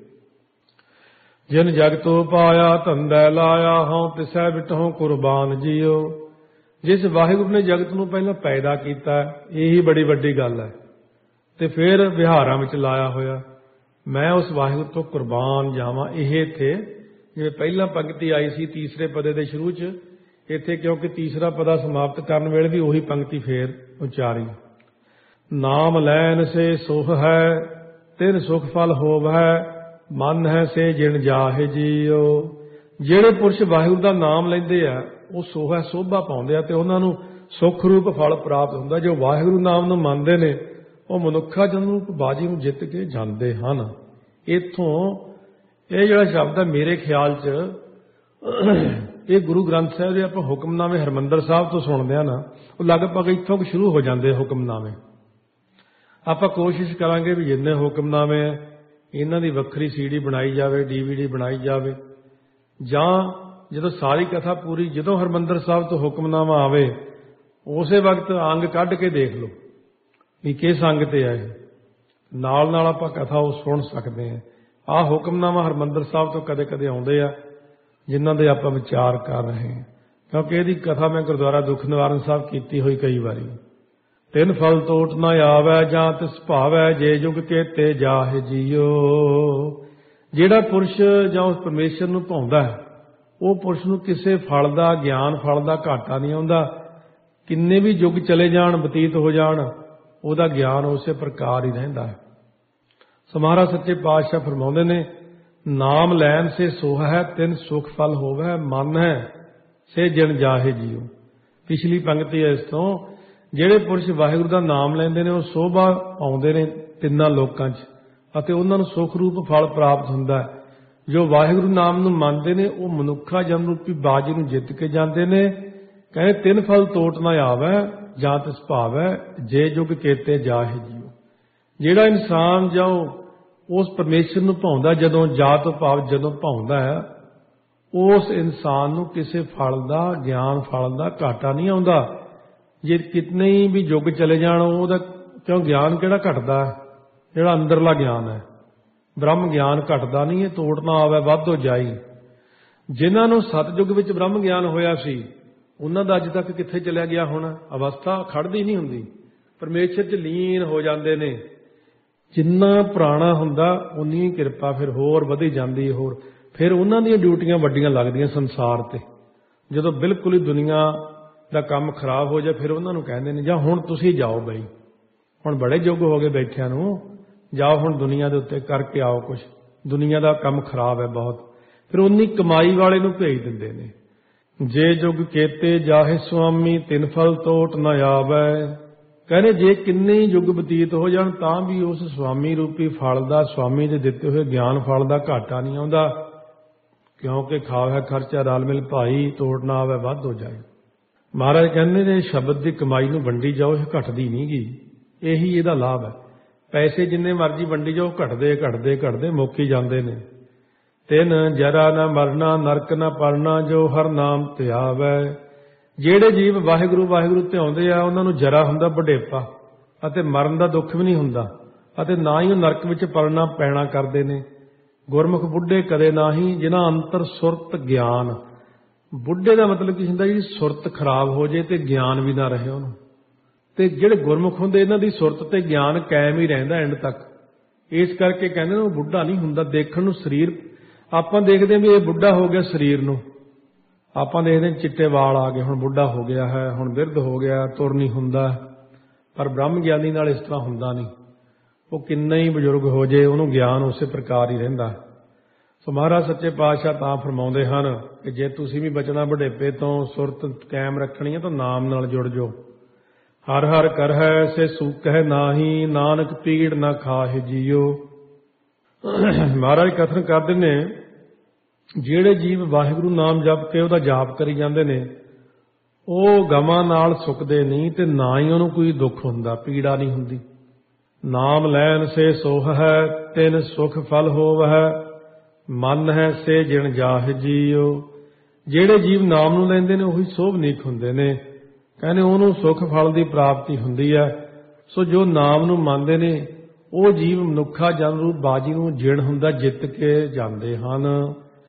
Speaker 1: ਜਿਨ ਜਗ ਤੋਂ ਪਾਇਆ ਧੰਦੈ ਲਾਇਆ, ਹਉ ਤਿਸੈ ਬਿਟਹੁ ਕੁਰਬਾਨ ਜੀਓ। ਜਿਸ ਵਾਹਿਗੁਰੂ ਨੇ ਜਗਤ ਨੂੰ ਪਹਿਲਾਂ ਪੈਦਾ ਕੀਤਾ, ਇਹੀ ਬੜੀ ਵੱਡੀ ਗੱਲ ਹੈ, ਤੇ ਫਿਰ ਵਿਹਾਰਾਂ ਵਿੱਚ ਲਾਇਆ ਹੋਇਆ। ਮੈਂ ਉਸ ਵਾਹਿਗੁਰੂ ਤੋਂ ਕੁਰਬਾਨ ਜਾਵਾਂ। ਇਹ ਇੱਥੇ ਜਿਵੇਂ ਪਹਿਲਾਂ ਪੰਕਤੀ ਆਈ ਸੀ ਤੀਸਰੇ ਪਦੇ ਦੇ ਸ਼ੁਰੂ 'ਚ, ਇੱਥੇ ਕਿਉਂਕਿ ਤੀਸਰਾ ਪਦਾ ਸਮਾਪਤ ਕਰਨ ਵੇਲੇ ਵੀ ਉਹੀ ਪੰਕਤੀ ਫੇਰ ਉਚਾਰੀ। ਨਾਮ ਲੈਨ ਸੇ ਸੁਖ ਹੈ, ਤਿਨ ਸੁਖ ਫਲ ਹੋਵੈ, ਮਨ ਹੈ ਸੇ ਜਿਣ ਜਾਹੇ ਜੀਓ। ਜਿਹੜੇ ਪੁਰਸ਼ ਵਾਹਿਗੁਰੂ ਦਾ ਨਾਮ ਲੈਂਦੇ ਆ ਉਹ ਸੋਹਾ ਸੋਭਾ ਪਾਉਂਦੇ ਆ ਤੇ ਉਹਨਾਂ ਨੂੰ ਸੁੱਖ ਰੂਪ ਫਲ ਪ੍ਰਾਪਤ ਹੁੰਦਾ। ਜੋ ਵਾਹਿਗੁਰੂ ਨਾਮ ਨੂੰ ਮੰਨਦੇ ਨੇ ਉਹ ਮਨੁੱਖਾ ਜਨਮ ਰੂਪ ਬਾਜੀ ਨੂੰ ਜਿੱਤ ਕੇ ਜਾਂਦੇ ਹਨ। ਇੱਥੋਂ ਇਹ ਜਿਹੜਾ ਸ਼ਬਦ ਹੈ ਮੇਰੇ ਖਿਆਲ 'ਚ ਇਹ ਗੁਰੂ ਗ੍ਰੰਥ ਸਾਹਿਬ ਦੇ ਆਪਾਂ ਹੁਕਮਨਾਮੇ ਹਰਿਮੰਦਰ ਸਾਹਿਬ ਤੋਂ ਸੁਣਦੇ ਆ ਨਾ, ਉਹ ਲਗਭਗ ਇੱਥੋਂ ਸ਼ੁਰੂ ਹੋ ਜਾਂਦੇ ਹੁਕਮਨਾਮੇ। ਆਪਾਂ ਕੋਸ਼ਿਸ਼ ਕਰਾਂਗੇ ਵੀ ਜਿੰਨੇ ਹੁਕਮਨਾਮੇ ਹੈ ਇਹਨਾਂ ਦੀ ਵੱਖਰੀ ਸੀਡੀ ਬਣਾਈ ਜਾਵੇ, ਡੀਵੀਡੀ ਬਣਾਈ ਜਾਵੇ, ਜਾਂ ਜਦੋਂ ਸਾਰੀ ਕਥਾ ਪੂਰੀ ਜਦੋਂ ਹਰਿਮੰਦਰ ਸਾਹਿਬ ਤੋਂ ਹੁਕਮਨਾਮਾ ਆਵੇ ਉਸੇ ਵਕਤ ਅੰਗ ਕੱਢ ਕੇ ਦੇਖ ਲਓ ਵੀ ਕਿਸ ਅੰਗ ਤੇ ਆਏ, ਨਾਲ ਨਾਲ ਆਪਾਂ ਕਥਾ ਉਹ ਸੁਣ ਸਕਦੇ ਹਾਂ। ਆਹ ਹੁਕਮਨਾਮਾ ਹਰਿਮੰਦਰ ਸਾਹਿਬ ਤੋਂ ਕਦੇ ਕਦੇ ਆਉਂਦੇ ਆ ਜਿਨ੍ਹਾਂ ਦੇ ਆਪਾਂ ਵਿਚਾਰ ਕਰ ਰਹੇ ਹਾਂ, ਕਿਉਂਕਿ ਇਹਦੀ ਕਥਾ ਮੈਂ ਗੁਰਦੁਆਰਾ ਦੁੱਖ ਨਿਵਾਰਨ ਸਾਹਿਬ ਕੀਤੀ ਹੋਈ ਕਈ ਵਾਰੀ। ਤਿੰਨ ਫਲ ਤੋਟ ਨਾ ਆਵੈ, ਜਾਂ ਤਿਸ ਭਾਵੈ, ਜੇ ਯੁਗ ਕੇਤੇ ਜਾਹਿ ਜੀਓ। ਜਿਹੜਾ ਪੁਰਸ਼ ਜਾਂ ਉਸ ਪਰਮੇਸ਼ਰ ਨੂੰ ਭਾਉਂਦਾ ਹੈ ਉਹ ਪੁਰਸ਼ ਨੂੰ ਕਿਸੇ ਫਲ ਦਾ, ਗਿਆਨ ਫਲ ਦਾ ਘਾਟਾ ਨਹੀਂ ਆਉਂਦਾ। ਕਿੰਨੇ ਵੀ ਯੁੱਗ ਚਲੇ ਜਾਣ, ਬਤੀਤ ਹੋ ਜਾਣ, ਉਹਦਾ ਗਿਆਨ ਉਸੇ ਪ੍ਰਕਾਰ ਹੀ ਰਹਿੰਦਾ ਹੈ। ਸੋ ਮਹਾਰਾਜ ਸੱਚੇ ਪਾਤਸ਼ਾਹ ਫਰਮਾਉਂਦੇ ਨੇ, ਨਾਮ ਲੈਣ ਸੇ ਸੋਹ ਹੈ, ਤਿੰਨ ਸੁਖ ਫਲ ਹੋਵੇ, ਮਨ ਹੈ ਸੇ ਜਿਣ ਜਾਹੇ ਜੀਓ। ਪਿਛਲੀ ਪੰਕਤੀ ਹੈ ਇਸ ਤੋਂ, ਜਿਹੜੇ ਪੁਰਸ਼ ਵਾਹਿਗੁਰੂ ਦਾ ਨਾਮ ਲੈਂਦੇ ਨੇ ਉਹ ਸੋਭਾ ਪਾਉਂਦੇ ਨੇ ਤਿੰਨਾਂ ਲੋਕਾਂ 'ਚ ਅਤੇ ਉਹਨਾਂ ਨੂੰ ਸੁਖ ਰੂਪ ਫਲ ਪ੍ਰਾਪਤ ਹੁੰਦਾ ਹੈ। ਜੋ ਵਾਹਿਗੁਰੂ ਨਾਮ ਨੂੰ ਮੰਨਦੇ ਨੇ ਉਹ ਮਨੁੱਖਾ ਜਨਮ ਰੂਪੀ ਬਾਜੀ ਨੂੰ ਜਿੱਤ ਕੇ ਜਾਂਦੇ ਨੇ। ਕਹਿੰਦੇ ਤਿੰਨ ਫਲ ਤੋਟ ਨਾ ਆਵੈ, ਜਾਂ ਤਿਸ ਭਾਵੈ, ਜੇ ਯੁਗ ਕੇਤੇ ਜਾਹੇ ਜੀਓ। ਜਿਹੜਾ ਇਨਸਾਨ ਜਾਂ ਉਸ ਪਰਮੇਸ਼ਰ ਨੂੰ ਭਾਉਂਦਾ, ਜਦੋਂ ਜਾਤ ਭਾਵ ਜਦੋਂ ਭਾਉਂਦਾ ਹੈ, ਉਸ ਇਨਸਾਨ ਨੂੰ ਕਿਸੇ ਫਲ ਦਾ, ਗਿਆਨ ਫਲ ਦਾ ਘਾਟਾ ਨਹੀਂ ਆਉਂਦਾ। ਜੇ ਕਿਤਨੇ ਵੀ ਯੁੱਗ ਚਲੇ ਜਾਣ ਉਹਦਾ, ਕਿਉਂ ਗਿਆਨ ਕਿਹੜਾ ਘਟਦਾ ਹੈ? ਜਿਹੜਾ ਅੰਦਰਲਾ ਗਿਆਨ ਹੈ, ਬ੍ਰਹਮ ਗਿਆਨ ਘਟਦਾ ਨਹੀਂ। ਇਹ ਤੋੜ ਨਾ ਆਵੇ ਵੱਧ ਹੋ ਜਾਈ। ਜਿਨ੍ਹਾਂ ਨੂੰ ਸਤਯੁਗ ਵਿੱਚ ਬ੍ਰਹਮ ਗਿਆਨ ਹੋਇਆ ਸੀ ਉਹਨਾਂ ਦਾ ਅੱਜ ਤੱਕ ਕਿੱਥੇ ਚਲਿਆ ਗਿਆ ਹੁਣ? ਅਵਸਥਾ ਖੜਦੀ ਨਹੀਂ ਹੁੰਦੀ, ਪਰਮੇਸ਼ਰ 'ਚ ਲੀਨ ਹੋ ਜਾਂਦੇ ਨੇ। ਜਿੰਨਾ ਪੁਰਾਣਾ ਹੁੰਦਾ ਉਨੀ ਕਿਰਪਾ ਫਿਰ ਹੋਰ ਵਧੀ ਜਾਂਦੀ। ਹੋਰ ਫਿਰ ਉਹਨਾਂ ਦੀਆਂ ਡਿਊਟੀਆਂ ਵੱਡੀਆਂ ਲੱਗਦੀਆਂ ਸੰਸਾਰ ਤੇ। ਜਦੋਂ ਬਿਲਕੁਲ ਹੀ ਦੁਨੀਆ ਦਾ ਕੰਮ ਖਰਾਬ ਹੋ ਜਾਏ ਫਿਰ ਉਹਨਾਂ ਨੂੰ ਕਹਿੰਦੇ ਨੇ, ਜਾਂ ਹੁਣ ਤੁਸੀਂ ਜਾਓ ਬਈ, ਹੁਣ ਬੜੇ ਯੁੱਗ ਹੋ ਗਏ ਬੈਠਿਆਂ ਨੂੰ, ਜਾਓ ਹੁਣ ਦੁਨੀਆ ਦੇ ਉੱਤੇ ਕਰਕੇ ਆਓ ਕੁਛ, ਦੁਨੀਆ ਦਾ ਕੰਮ ਖਰਾਬ ਹੈ ਬਹੁਤ। ਫਿਰ ਉਨੀ ਕਮਾਈ ਵਾਲੇ ਨੂੰ ਭੇਜ ਦਿੰਦੇ ਨੇ। ਜੇ ਯੁਗ ਕੇਤੇ ਜਾਹੇ ਸੁਆਮੀ, ਤਿੰਨ ਫਲ ਤੋਟ ਨਾ ਆਵੈ। ਕਹਿੰਦੇ ਜੇ ਕਿੰਨੇ ਯੁੱਗ ਬਤੀਤ ਹੋ ਜਾਣ ਤਾਂ ਵੀ ਉਸ ਸੁਆਮੀ ਰੂਪੀ ਫਲ ਦਾ, ਸੁਆਮੀ ਦੇ ਦਿੱਤੇ ਹੋਏ ਗਿਆਨ ਫਲ ਦਾ ਘਾਟਾ ਨਹੀਂ ਆਉਂਦਾ, ਕਿਉਂਕਿ ਖਾਵੇ ਖਰਚਾ ਰਲ ਮਿਲ ਭਾਈ, ਤੋੜ ਨਾ ਆਵੇ ਵੱਧ ਹੋ ਜਾਏ। ਮਹਾਰਾਜ ਕਹਿੰਦੇ ਨੇ ਸ਼ਬਦ ਦੀ ਕਮਾਈ ਨੂੰ ਵੰਡੀ ਜਾਓ, ਇਹ ਘਟਦੀ ਨਹੀਂ ਗੀ। ਇਹੀ ਇਹਦਾ ਲਾਭ ਹੈ। ਪੈਸੇ ਜਿੰਨੇ ਮਰਜ਼ੀ ਵੰਡੀ ਜਾਓ, ਘਟਦੇ ਘਟਦੇ ਘਟਦੇ ਮੁੱਕ ਹੀ ਜਾਂਦੇ ਨੇ। ਤਿੰਨ ਜਰਾ ਨਾ ਮਰਨਾ, ਨਰਕ ਨਾ ਪੜਨਾ, ਜੋ ਹਰ ਨਾਮ ਧਿਆਵੈ। ਜਿਹੜੇ ਜੀਵ ਵਾਹਿਗੁਰੂ ਵਾਹਿਗੁਰੂ ਧਿਆਉਂਦੇ ਆ ਉਹਨਾਂ ਨੂੰ ਜਰਾ ਹੁੰਦਾ, ਬੁਢੇਪਾ, ਅਤੇ ਮਰਨ ਦਾ ਦੁੱਖ ਵੀ ਨਹੀਂ ਹੁੰਦਾ, ਅਤੇ ਨਾ ਹੀ ਉਹ ਨਰਕ ਵਿੱਚ ਪਲਣਾ ਪੈਣਾ ਕਰਦੇ ਨੇ। ਗੁਰਮੁਖ ਬੁੱਢੇ ਕਦੇ ਨਾਹੀ, ਜਿਨ੍ਹਾਂ ਅੰਤਰ ਸੁਰਤ ਗਿਆਨ। ਬੁੱਢੇ ਦਾ ਮਤਲਬ ਕੀ ਹੁੰਦਾ? ਜੀ ਸੁਰਤ ਖਰਾਬ ਹੋ ਜੇ ਤੇ ਗਿਆਨ ਵੀ ਨਾ ਰਹੇ ਉਹਨੂੰ। ਤੇ ਜਿਹੜੇ ਗੁਰਮੁਖ ਹੁੰਦੇ ਇਹਨਾਂ ਦੀ ਸੁਰਤ ਤੇ ਗਿਆਨ ਕਾਇਮ ਹੀ ਰਹਿੰਦਾ ਐਂਡ ਤੱਕ। ਇਸ ਕਰਕੇ ਕਹਿੰਦੇ ਨੇ ਉਹ ਬੁੱਢਾ ਨਹੀਂ ਹੁੰਦਾ। ਦੇਖਣ ਨੂੰ ਸਰੀਰ ਆਪਾਂ ਦੇਖਦੇ ਹਾਂ ਵੀ ਇਹ ਬੁੱਢਾ ਹੋ ਗਿਆ, ਸਰੀਰ ਨੂੰ ਆਪਾਂ ਦੇਖਦੇ ਚਿੱਟੇ ਵਾਲ ਆ ਗਏ, ਹੁਣ ਬੁੱਢਾ ਹੋ ਗਿਆ ਹੈ, ਹੁਣ ਬਿਰਧ ਹੋ ਗਿਆ, ਤੁਰ ਨਹੀਂ ਹੁੰਦਾ। ਪਰ ਬ੍ਰਹਮ ਗਿਆਨੀ ਨਾਲ ਇਸ ਤਰ੍ਹਾਂ ਹੁੰਦਾ ਨਹੀਂ। ਉਹ ਕਿੰਨਾ ਹੀ ਬਜ਼ੁਰਗ ਹੋ ਜੇ ਉਹਨੂੰ ਗਿਆਨ ਉਸੇ ਪ੍ਰਕਾਰ ਹੀ ਰਹਿੰਦਾ। ਸੋ ਮਹਾਰਾਜ ਸੱਚੇ ਪਾਤਸ਼ਾਹ ਤਾਂ ਫਰਮਾਉਂਦੇ ਹਨ ਕਿ ਜੇ ਤੁਸੀਂ ਵੀ ਬਚਣਾ ਬੁਢੇਪੇ ਤੋਂ, ਸੁਰਤ ਕਾਇਮ ਰੱਖਣੀ ਹੈ ਤਾਂ ਨਾਮ ਨਾਲ ਜੁੜ ਜਾਓ। ਹਰ ਹਰ ਕਰਹਿ ਸੇ ਸੂਕਹਿ ਨਾਹੀ, ਨਾਨਕ ਪੀੜ ਨਾ ਖਾਹਿ ਜੀਓ। ਮਹਾਰਾਜ ਕਥਨ ਕਰਦੇ ਨੇ, ਜਿਹੜੇ ਜੀਵ ਵਾਹਿਗੁਰੂ ਨਾਮ ਜਪ ਕੇ ਉਹਦਾ ਜਾਪ ਕਰੀ ਜਾਂਦੇ ਨੇ ਉਹ ਗਮਾਂ ਨਾਲ ਸੁੱਕਦੇ ਨਹੀਂ ਤੇ ਨਾ ਹੀ ਉਹਨੂੰ ਕੋਈ ਦੁੱਖ ਹੁੰਦਾ, ਪੀੜਾ ਨਹੀਂ ਹੁੰਦੀ। ਨਾਮ ਲੈਣ ਸੇ ਸੋਹ ਹੈ ਤਿਨ ਸੁਖ ਫਲ ਹੋਵੈ, ਮਨ ਹੈ ਸੇ ਜਿਣ ਜਾਹ ਜੀਓ। ਜਿਹੜੇ ਜੀਵ ਨਾਮ ਨੂੰ ਲੈਂਦੇ ਨੇ ਉਹੀ ਸੋਭਨੀਕ ਹੁੰਦੇ ਨੇ, ਕਹਿੰਦੇ ਉਹਨੂੰ ਸੁਖ ਫਲ ਦੀ ਪ੍ਰਾਪਤੀ ਹੁੰਦੀ ਹੈ। ਸੋ ਜੋ ਨਾਮ ਨੂੰ ਮੰਨਦੇ ਨੇ ਉਹ ਜੀਵ ਮਨੁੱਖਾ ਜਨ ਰੂਪ ਬਾਜੀ ਨੂੰ ਜਿਣ ਹੁੰਦਾ ਜਿੱਤ ਕੇ ਜਾਂਦੇ ਹਨ।